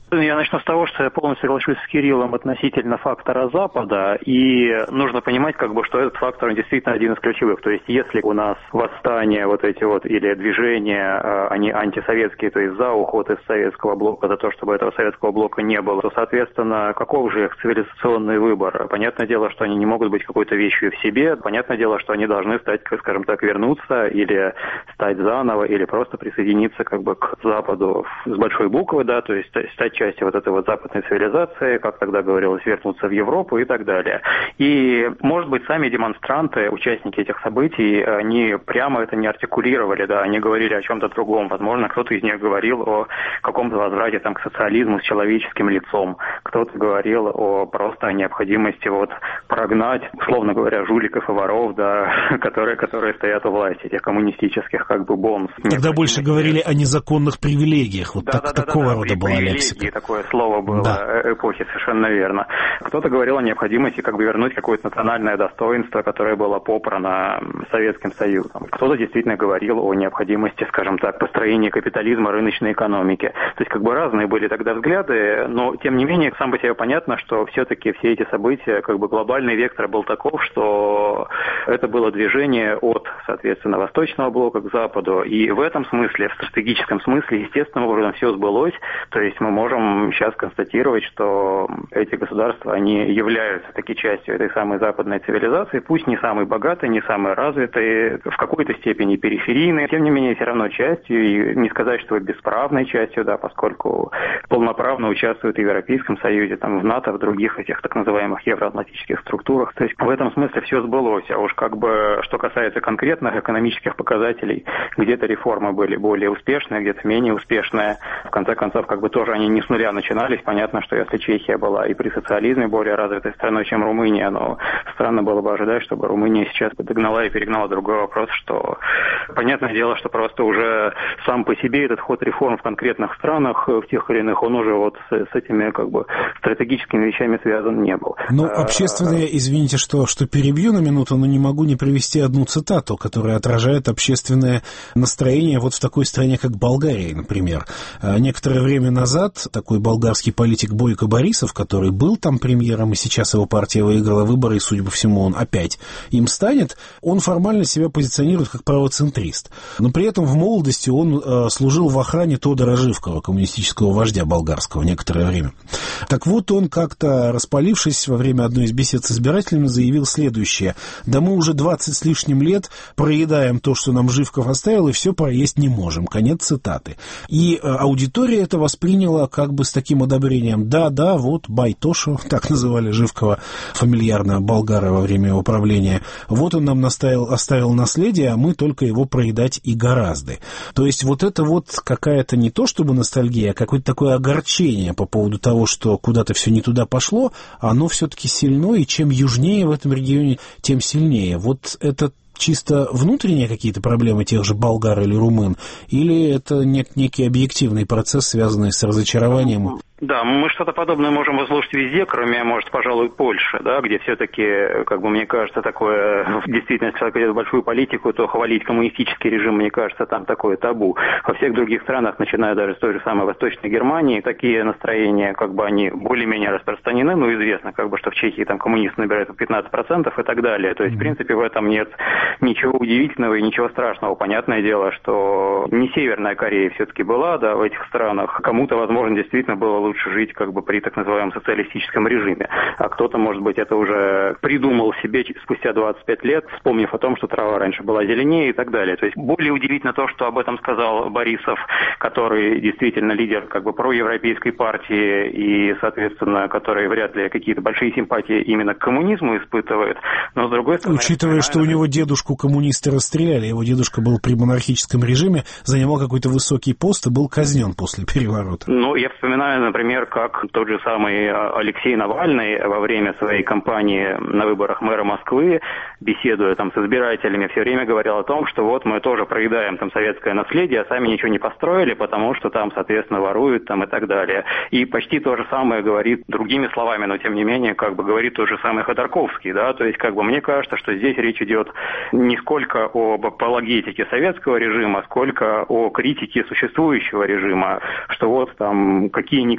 Я начну с того, что я полностью соглашусь с Кириллом относительно фактора Запада, и нужно понимать, что этот фактор действительно один из ключевых. То есть, если у нас восстания или движения, они антисоветские, то есть за уход из советского блока, за то, чтобы этого советского блока не было, то, соответственно, каков же их цивилизационный выбор? Понятное дело, что они не могут быть какой-то вещью в себе, понятное дело, что они должны стать, скажем так, вернуться или стать заново, или просто присоединиться к Западу с большой буквы, да, то есть стать частью этой западной цивилизации, как тогда говорилось, вернуться в Европу и так далее. И, может быть, сами демонстранты, участники этих событий, они прямо это не артикулировали, да, они говорили о чем-то другом. Возможно, кто-то из них говорил о каком-то возврате к социализму с человеческим лицом, кто-то говорил просто о необходимости прогнать, условно говоря, жуликов и воров, да, которые стоят у власти, этих коммунистических бомб. Тогда больше говорили о незаконных привилегиях, такого рода была лексика. Такое слово было эпохи, совершенно верно. Кто-то говорил о необходимости вернуть какое-то национальное достоинство, которое было попрано Советским Союзом. Кто-то действительно говорил о необходимости, скажем так, построения капитализма, рыночной экономики. То есть разные были тогда взгляды, но тем не менее сам по себе понятно, что все-таки все эти события, глобальный вектор был таков, что это было движение от, соответственно, восточного блока к западу, и в этом смысле, в стратегическом смысле, естественным образом все сбылось. То есть мы можем сейчас констатировать, что эти государства, они являются таки частью этой самой западной цивилизации, пусть не самой богатой, не самой развитой, в какой-то степени периферийной, тем не менее все равно частью, и не сказать, что бесправной частью, да, поскольку полноправно участвуют и в Европейском Союзе, в НАТО, в других этих так называемых евроатлантических структурах. То есть в этом смысле все сбылось. А уж что касается конкретных экономических показателей, где-то реформы были более успешные, где-то менее успешные. В конце концов, тоже они не с нуля начинались. Понятно, что если Чехия была и при социализме более развитой страной, чем Румыния, но странно было бы ожидать, чтобы Румыния сейчас догнала и перегнала. Другой вопрос, что понятное дело, что просто уже сам по себе этот ход реформ в конкретных странах, в тех или иных, он уже с этими стратегическими вещами связан не был. Общественные, извините, что перебью на минуту, но не могу не привести одну цитату, которая отражает общественное настроение в такой стране, как Болгария, например. Некоторое время назад такой болгарский политик Бойко Борисов, который был там премьером, и сейчас его партия выиграла выборы, и, судя по всему, он опять им станет, он формально себя позиционирует как правоцентрист. Но при этом в молодости он служил в охране Тодора Живкова, коммунистического вождя болгарского, некоторое время. Так вот, он как-то, распалившись во время одной из бесед с избирателями, заявил следующее: да мы уже 20 с лишним лет проедаем то, что нам Живков оставил, и все проесть не можем. Конец цитаты. И аудитория это восприняла с таким одобрением. Да, Байтошу, так называли Живкова фамильярно болгары во время его правления. Вот он нам оставил наследие, а мы только его проедать и гораздо. То есть это какая-то не то чтобы ностальгия, а какое-то такое огорчение по поводу того, что куда-то все не туда пошло, оно все-таки сильно, и чем южнее в этом регионе, тем сильнее. Это чисто внутренние какие-то проблемы тех же болгар или румын, или это некий объективный процесс, связанный с разочарованием? Да, мы что-то подобное можем выслушать везде, кроме, может, пожалуй, Польши, да, где все-таки, мне кажется, такое, действительно, если человек идет в большую политику, то хвалить коммунистический режим, мне кажется, там такое табу. Во всех других странах, начиная даже с той же самой Восточной Германии, такие настроения, они более-менее распространены, но известно, что в Чехии там коммунисты набирают 15% и так далее. То есть, в принципе, в этом нет ничего удивительного и ничего страшного. Понятное дело, что не Северная Корея все-таки была, да, в этих странах. Кому-то, возможно, действительно было лучше жить при так называемом социалистическом режиме. А кто-то, может быть, это уже придумал себе спустя 25 лет, вспомнив о том, что трава раньше была зеленее и так далее. То есть более удивительно то, что об этом сказал Борисов, который действительно лидер проевропейской партии и, соответственно, который вряд ли какие-то большие симпатии именно к коммунизму испытывает. Но, с другой стороны... Учитывая, что у него дедушку коммунисты расстреляли, его дедушка был при монархическом режиме, занимал какой-то высокий пост и был казнен после переворота. Я вспоминаю, например, как тот же самый Алексей Навальный во время своей кампании на выборах мэра Москвы, беседуя с избирателями, все время говорил о том, что мы тоже проедаем советское наследие, а сами ничего не построили, потому что там, соответственно, воруют и так далее. И почти то же самое говорит другими словами, но тем не менее, говорит тот же самый Ходорковский, да, то есть, мне кажется, что здесь речь идет не сколько об апологетике советского режима, сколько о критике существующего режима, что там какие-никакие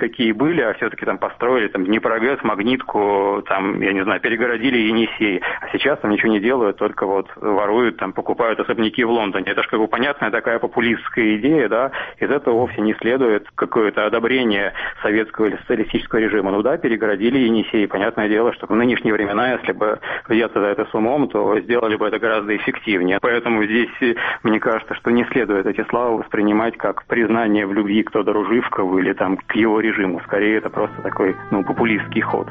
такие были, а все-таки там построили там Днепрогэс, Магнитку, там, я не знаю, перегородили Енисей. А сейчас там ничего не делают, только вот воруют, там, покупают особняки в Лондоне. Это же как бы понятная такая популистская идея, да, из этого вовсе не следует какое-то одобрение советского или социалистического режима. Ну да, перегородили Енисей. Понятное дело, что в нынешние времена, если бы взяться за это с умом, то сделали бы это гораздо эффективнее. Поэтому здесь, мне кажется, что не следует эти слова воспринимать как признание в любви к Тодору Живкову или там к его режиму. Скорее, это просто такой, популистский ход.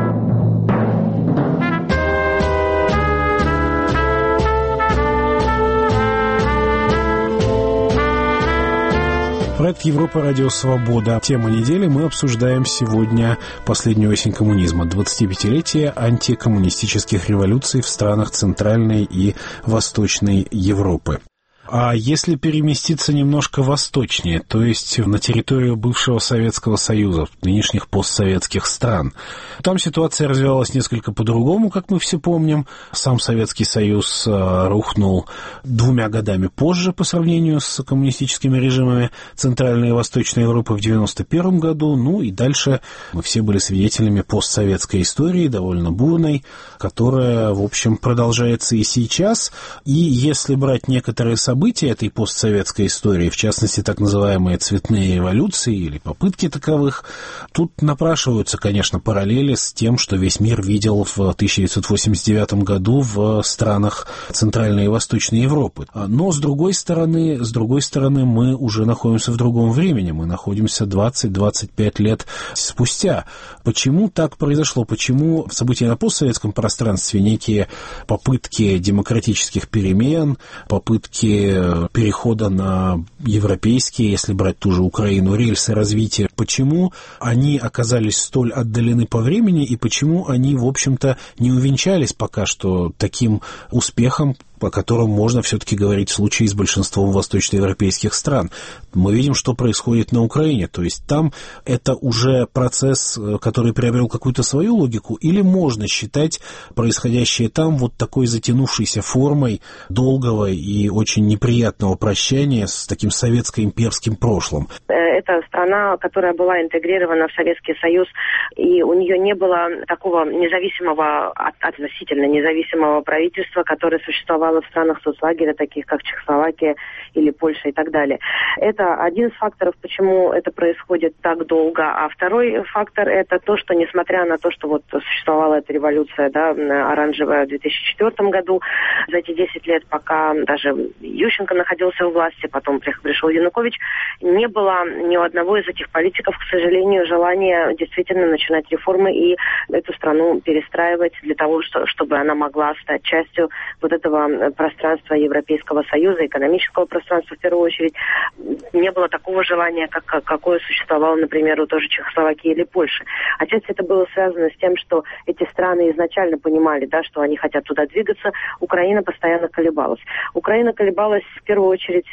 Проект «Европа. Радио Свобода». Тема недели. Мы обсуждаем сегодня последнюю осень коммунизма, 25-летие антикоммунистических революций в странах Центральной и Восточной Европы. А если переместиться немножко восточнее, то есть на территорию бывшего Советского Союза, нынешних постсоветских стран, там ситуация развивалась несколько по-другому, как мы все помним. Сам Советский Союз рухнул 2 годами позже по сравнению с коммунистическими режимами Центральной и Восточной Европы в 1991 году. Ну и дальше мы все были свидетелями постсоветской истории, довольно бурной, которая, в общем, продолжается и сейчас. И если брать некоторые события этой постсоветской истории, в частности, так называемые цветные революции или попытки таковых, тут напрашиваются, конечно, параллели с тем, что весь мир видел в 1989 году в странах Центральной и Восточной Европы. Но, с другой стороны, мы уже находимся в другом времени. Мы находимся 20-25 лет спустя. Почему так произошло? Почему события на постсоветском пространстве, некие попытки демократических перемен, попытки перехода на европейские, если брать ту же Украину, рельсы развития, почему они оказались столь отдалены по времени и почему они, в общем-то, не увенчались пока что таким успехом, о котором можно все-таки говорить в случае с большинством восточноевропейских стран. Мы видим, что происходит на Украине. То есть там это уже процесс, который приобрел какую-то свою логику, или можно считать происходящее там вот такой затянувшейся формой долгого и очень неприятного прощания с таким советско-имперским прошлым? Это страна, которая была интегрирована в Советский Союз, и у нее не было такого независимого, относительно независимого правительства, которое существовало в странах соцлагеря, таких как Чехословакия или Польша и так далее. Это один из факторов, почему это происходит так долго. А второй фактор — это то, что несмотря на то, что вот существовала эта революция, да, оранжевая в 2004 году, за эти 10 лет, пока даже Ющенко находился у власти, потом пришел Янукович, не было ни у одного из этих политиков, к сожалению, желания действительно начинать реформы и эту страну перестраивать для того, чтобы она могла стать частью вот этого пространства Европейского Союза, экономического пространства в первую очередь. Не было такого желания, какое существовало, например, у той же Чехословакии или Польши. Отчасти это было связано с тем, что эти страны изначально понимали, да, что они хотят туда двигаться. Украина постоянно колебалась. Украина колебалась в первую очередь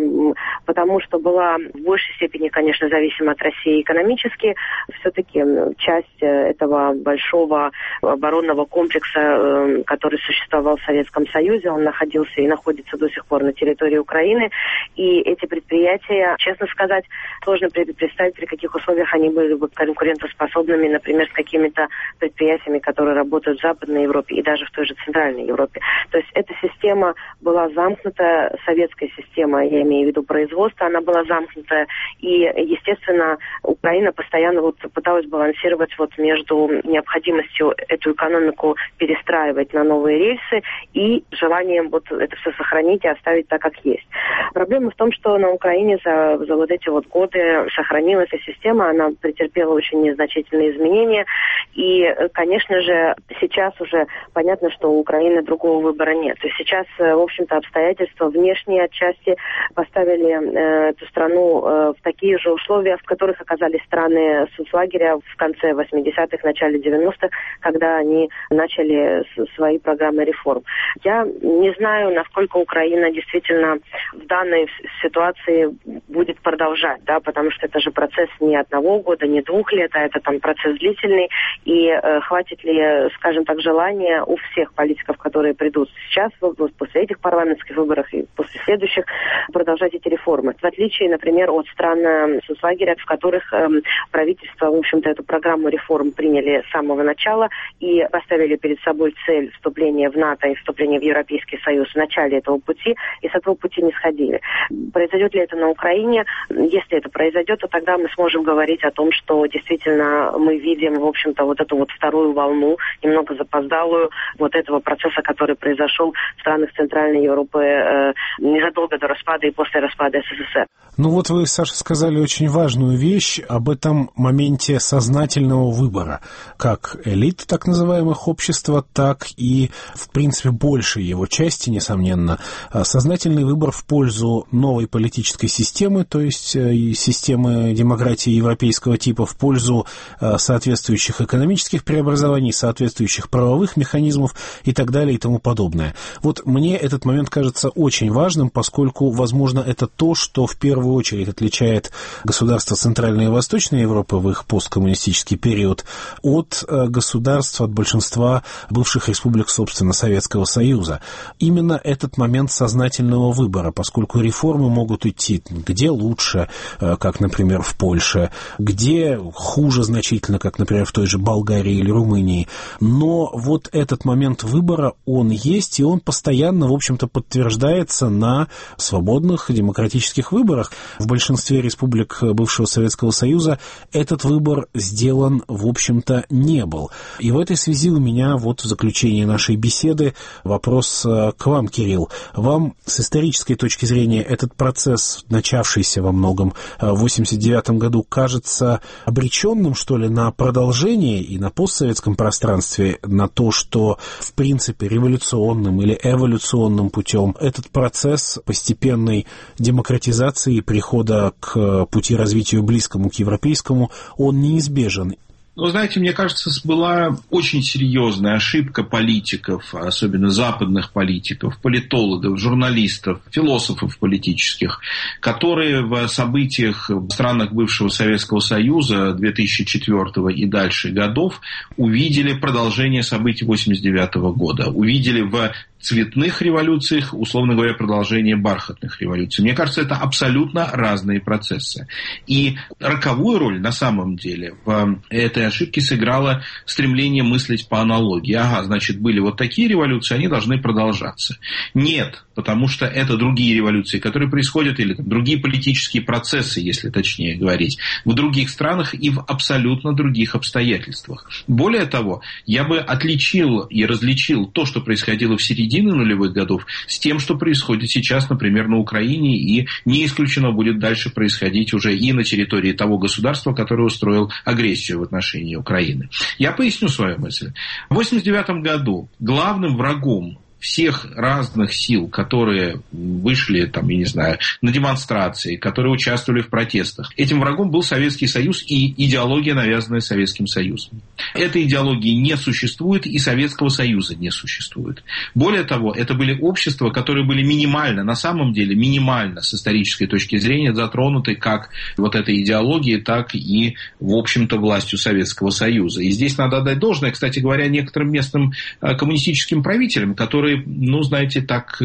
потому, что была в большей степени, конечно, зависима от России экономически. Все-таки часть этого большого оборонного комплекса, который существовал в Советском Союзе, он находился и находится до сих пор на территории Украины. И эти предприятия, честно сказать, сложно представить, при каких условиях они были бы конкурентоспособными, например, с какими-то предприятиями, которые работают в Западной Европе и даже в той же Центральной Европе. То есть эта система была замкнута, советская система, я имею в виду производство, она была замкнута. И, естественно, Украина постоянно пыталась балансировать между необходимостью эту экономику перестраивать на новые рельсы и желанием это все сохранить и оставить так, как есть. Проблема в том, что на Украине за эти годы сохранилась эта система, она претерпела очень незначительные изменения. И, конечно же, сейчас уже понятно, что у Украины другого выбора нет. То есть сейчас, в общем-то, обстоятельства внешние отчасти поставили эту страну в такие же условия, в которых оказались страны соцлагеря в конце 80-х, начале 90-х, когда они начали свои программы реформ. Я не не знаю, насколько Украина действительно в данной ситуации будет продолжать, да, потому что это же процесс не 1 года, не 2 лет, а это там процесс длительный, и хватит ли, скажем так, желания у всех политиков, которые придут сейчас, после этих парламентских выборов и после следующих, продолжать эти реформы. В отличие, например, от стран соцлагеря, в которых правительство, в общем-то, эту программу реформ приняли с самого начала и поставили перед собой цель вступления в НАТО и вступления в Европейский Союз в начале этого пути, и с этого пути не сходили. Произойдет ли это на Украине? Если это произойдет, то тогда мы сможем говорить о том, что действительно мы видим, в общем-то, вот эту вот вторую волну, немного запоздалую, вот этого процесса, который произошел в странах Центральной Европы незадолго до распада и после распада СССР. Ну вот вы, Саша, сказали очень важную вещь об этом моменте сознательного выбора, как элит так называемых общества, так и, в принципе, большей его части, несомненно, сознательный выбор в пользу новой политической системы, то есть системы демократии европейского типа, в пользу соответствующих экономических преобразований, соответствующих правовых механизмов и так далее и тому подобное. Вот мне этот момент кажется очень важным, поскольку, возможно, это то, что в первую очередь отличает государства Центральной и Восточной Европы в их посткоммунистический период от государств, от большинства бывших республик, собственно, Советского Союза. Именно этот момент сознательного выбора, поскольку реформы могут идти где лучше, как, например, в Польше, где хуже значительно, как, например, в той же Болгарии или Румынии. Но вот этот момент выбора, он есть, и он постоянно, в общем-то, подтверждается на свободных демократических выборах. В большинстве республик бывшего Советского Союза этот выбор сделан, в общем-то, не был. И в этой связи у меня вот в заключении нашей беседы вопрос к вам, Кирилл. Вам с исторической точки зрения этот процесс, начавшийся во многом в 1989 году, кажется обреченным, что ли, на продолжение и на постсоветском пространстве, на то, что, в принципе, революционным или эволюционным путем этот процесс постепенной демократизации и перехода к пути развития близкому к европейскому, он неизбежен? Ну, знаете, мне кажется, была очень серьезная ошибка политиков, особенно западных политиков, политологов, журналистов, философов политических, которые в событиях в странах бывшего Советского Союза 2004 и дальше годов увидели продолжение событий 1989 года, увидели в цветных революциях, условно говоря, продолжение бархатных революций. Мне кажется, это абсолютно разные процессы. И роковую роль, на самом деле, в этой ошибке сыграло стремление мыслить по аналогии. Ага, значит, были вот такие революции, они должны продолжаться. Нет, потому что это другие революции, которые происходят, или там, другие политические процессы, если точнее говорить, в других странах и в абсолютно других обстоятельствах. Более того, я бы отличил и различил то, что происходило в середине нулевых годов, с тем, что происходит сейчас, например, на Украине, и не исключено будет дальше происходить уже и на территории того государства, которое устроил агрессию в отношении Украины. Я поясню свою мысль. В 1989 году главным врагом всех разных сил, которые вышли, там, я не знаю, на демонстрации, которые участвовали в протестах. Этим врагом был Советский Союз и идеология, навязанная Советским Союзом. Этой идеологии не существует, и Советского Союза не существует. Более того, это были общества, которые были минимально, на самом деле, минимально с исторической точки зрения затронуты как вот этой идеологией, так и, в общем-то, властью Советского Союза. И здесь надо отдать должное, кстати говоря, некоторым местным коммунистическим правителям, которые, ну, знаете, так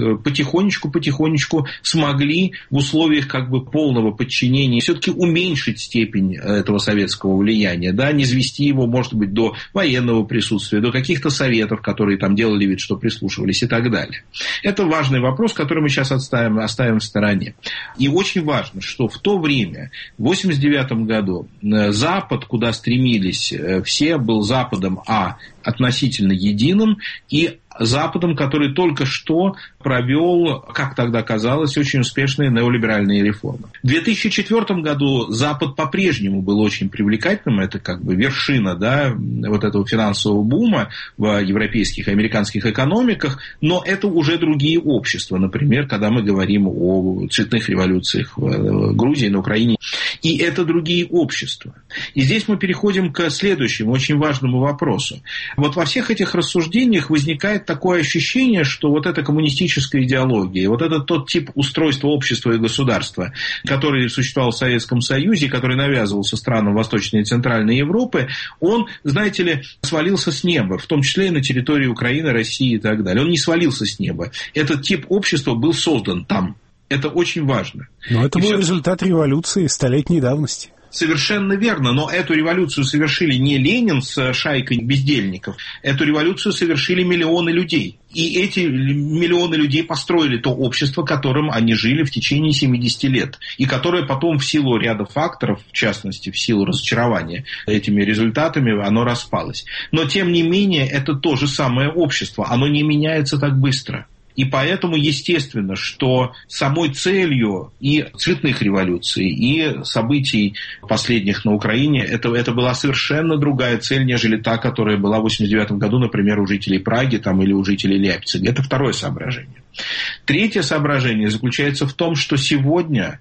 потихонечку смогли в условиях как бы полного подчинения все-таки уменьшить степень этого советского влияния, да, не свести его, может быть, до военного присутствия, до каких-то советов, которые там делали вид, что прислушивались и так далее. Это важный вопрос, который мы сейчас оставим в стороне. И очень важно, что в то время, в 1989 году, Запад, куда стремились все, был Западом относительно единым и Западом, который только что провел, как тогда казалось, очень успешные неолиберальные реформы. В 2004 году Запад по-прежнему был очень привлекательным, это как бы вершина, да, вот этого финансового бума в европейских и американских экономиках, но это уже другие общества, например, когда мы говорим о цветных революциях в Грузии, на Украине, и это другие общества. И здесь мы переходим к следующему очень важному вопросу. Вот во всех этих рассуждениях возникает возникает такое ощущение, что вот эта коммунистическая идеология, вот это тот тип устройства общества и государства, который существовал в Советском Союзе, который навязывался странам Восточной и Центральной Европы, он, знаете ли, свалился с неба, в том числе и на территории Украины, России и так далее. Он не свалился с неба. Этот тип общества был создан там. Это очень важно. Но это был результат революции столетней давности. Совершенно верно, но эту революцию совершили не Ленин с шайкой бездельников, эту революцию совершили миллионы людей. И эти миллионы людей построили то общество, которым они жили в течение 70 лет. И которое потом в силу ряда факторов, в частности, в силу разочарования этими результатами, оно распалось. Но, тем не менее, это то же самое общество. Оно не меняется так быстро. И поэтому, естественно, что самой целью и цветных революций, и событий последних на Украине, это была совершенно другая цель, нежели та, которая была в 1989 году, например, у жителей Праги там, или у жителей Лейпцига. Это второе соображение. Третье соображение заключается в том, что сегодня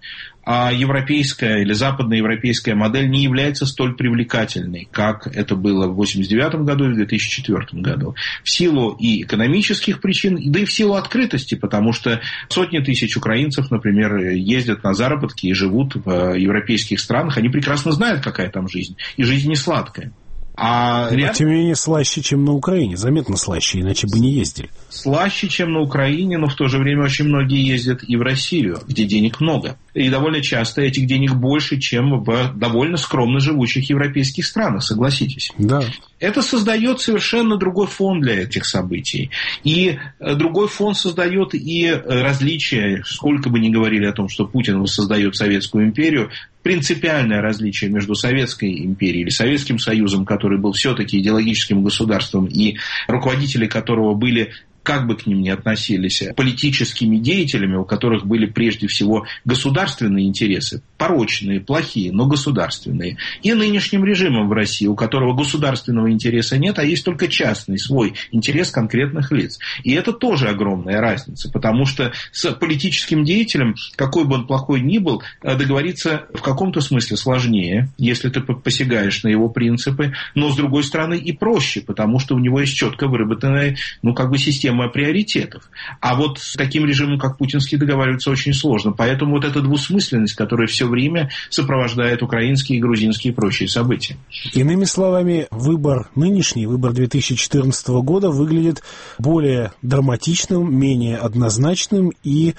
европейская или западноевропейская модель не является столь привлекательной, как это было в 1989 году и в 2004 году. В силу и экономических причин, да и в силу открытости, потому что сотни тысяч украинцев, например, ездят на заработки и живут в европейских странах. Они прекрасно знают, какая там жизнь. И жизнь не сладкая. Но, тем не менее, слаще, чем на Украине. Заметно слаще, иначе бы не ездили. Слаще, чем на Украине, но в то же время очень многие ездят и в Россию, где денег много. И довольно часто этих денег больше, чем в довольно скромно живущих европейских странах, согласитесь. Да. Это создает совершенно другой фон для этих событий. И другой фон создает и различия, сколько бы ни говорили о том, что Путин воссоздает Советскую империю, принципиальное различие между Советской империей или Советским Союзом, который был все-таки идеологическим государством, и руководители которого были, как бы к ним ни относились, политическими деятелями, у которых были прежде всего государственные интересы, порочные, плохие, но государственные, и нынешним режимом в России, у которого государственного интереса нет, а есть только частный, свой интерес конкретных лиц. И это тоже огромная разница, потому что с политическим деятелем, какой бы он плохой ни был, договориться в каком-то смысле сложнее, если ты посягаешь на его принципы, но с другой стороны и проще, потому что у него есть четко выработанная, система приоритетов. А вот с таким режимом, как путинский, договариваться очень сложно. Поэтому вот эта двусмысленность, которая все время сопровождает украинские, грузинские и прочие события. Иными словами, нынешний выбор 2014 года выглядит более драматичным, менее однозначным и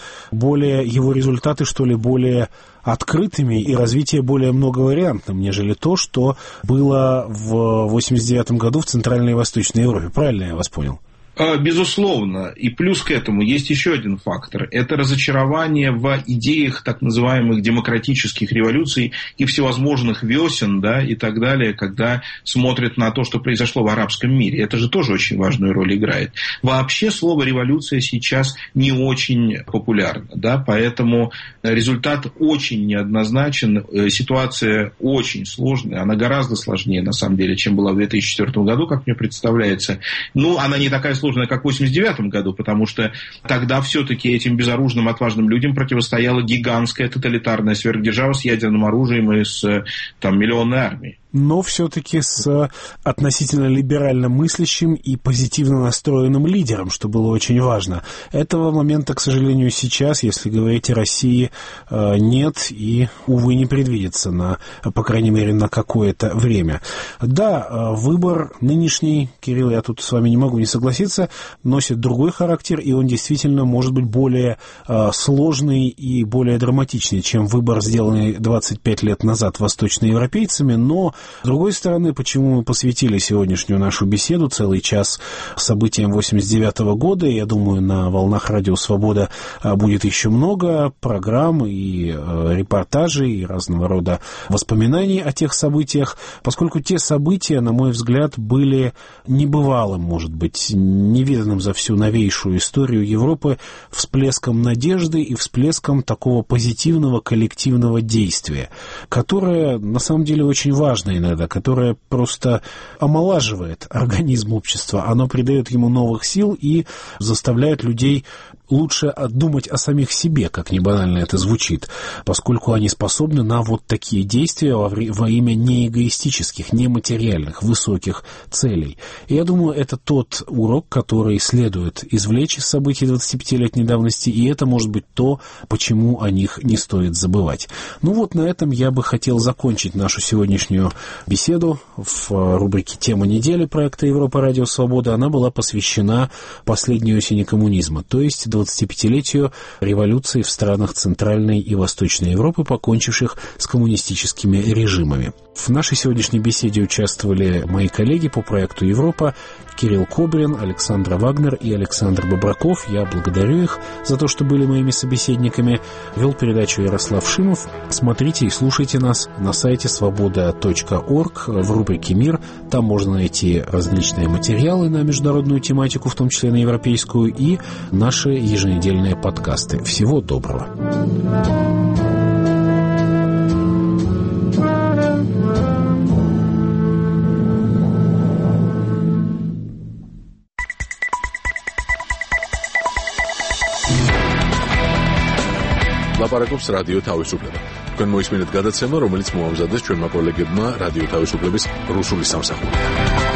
его результаты, более открытыми и развитие более многовариантным, нежели то, что было в 1989 году в Центральной и Восточной Европе. Правильно я вас понял? Безусловно. И плюс к этому есть еще один фактор. Это разочарование в идеях так называемых демократических революций и всевозможных весен, и так далее, когда смотрят на то, что произошло в арабском мире. Это же тоже очень важную роль играет. Вообще слово «революция» сейчас не очень популярно, поэтому результат очень неоднозначен, ситуация очень сложная, она гораздо сложнее, на самом деле, чем была в 2004 году, как мне представляется. Она не такая сложная, как в 1989 году, потому что тогда все-таки этим безоружным, отважным людям противостояла гигантская тоталитарная сверхдержава с ядерным оружием и с миллионной армией. Но все-таки с относительно либерально мыслящим и позитивно настроенным лидером, что было очень важно. Этого момента, к сожалению, сейчас, если говорить о России, нет и, увы, не предвидится, по крайней мере, на какое-то время. Да, выбор нынешний, Кирилл, я тут с вами не могу не согласиться, носит другой характер, и он действительно может быть более сложный и более драматичный, чем выбор, сделанный 25 лет назад восточноевропейцами, но с другой стороны, почему мы посвятили сегодняшнюю нашу беседу целый час событиям 1989 года, я думаю, на волнах Радио Свобода будет еще много программ и репортажей, и разного рода воспоминаний о тех событиях, поскольку те события, на мой взгляд, были небывалым, может быть, невиданным за всю новейшую историю Европы всплеском надежды и всплеском такого позитивного коллективного действия, которое, на самом деле, очень важно иногда, которое просто омолаживает организм общества. Оно придает ему новых сил и заставляет людей лучше думать о самих себе, как ни банально это звучит, поскольку они способны на вот такие действия во имя не эгоистических, не материальных, высоких целей. И я думаю, это тот урок, который следует извлечь из событий 25-летней давности, и это может быть то, почему о них не стоит забывать. Ну вот на этом я бы хотел закончить нашу сегодняшнюю беседу в рубрике «Тема недели» проекта «Европа. Радио Свобода». Она была посвящена последней осени коммунизма, то есть 25-летию революции в странах Центральной и Восточной Европы, покончивших с коммунистическими режимами. В нашей сегодняшней беседе участвовали мои коллеги по проекту «Европа» Кирилл Кобрин, Александра Вагнер и Александр Бобраков. Я благодарю их за то, что были моими собеседниками. Вел передачу Ярослав Шимов. Смотрите и слушайте нас на сайте svoboda.org в рубрике «Мир». Там можно найти различные материалы на международную тематику, в том числе на европейскую, и наши еженедельные подкасты. Всего доброго. ლაპარაკობს რადიო თავისუფლება. თქვენ მოისმინეთ გადაცემა, რომელიც მოამზადეს ჩვენმა კოლეგებმა რადიო თავისუფლების რუსული სამსახური.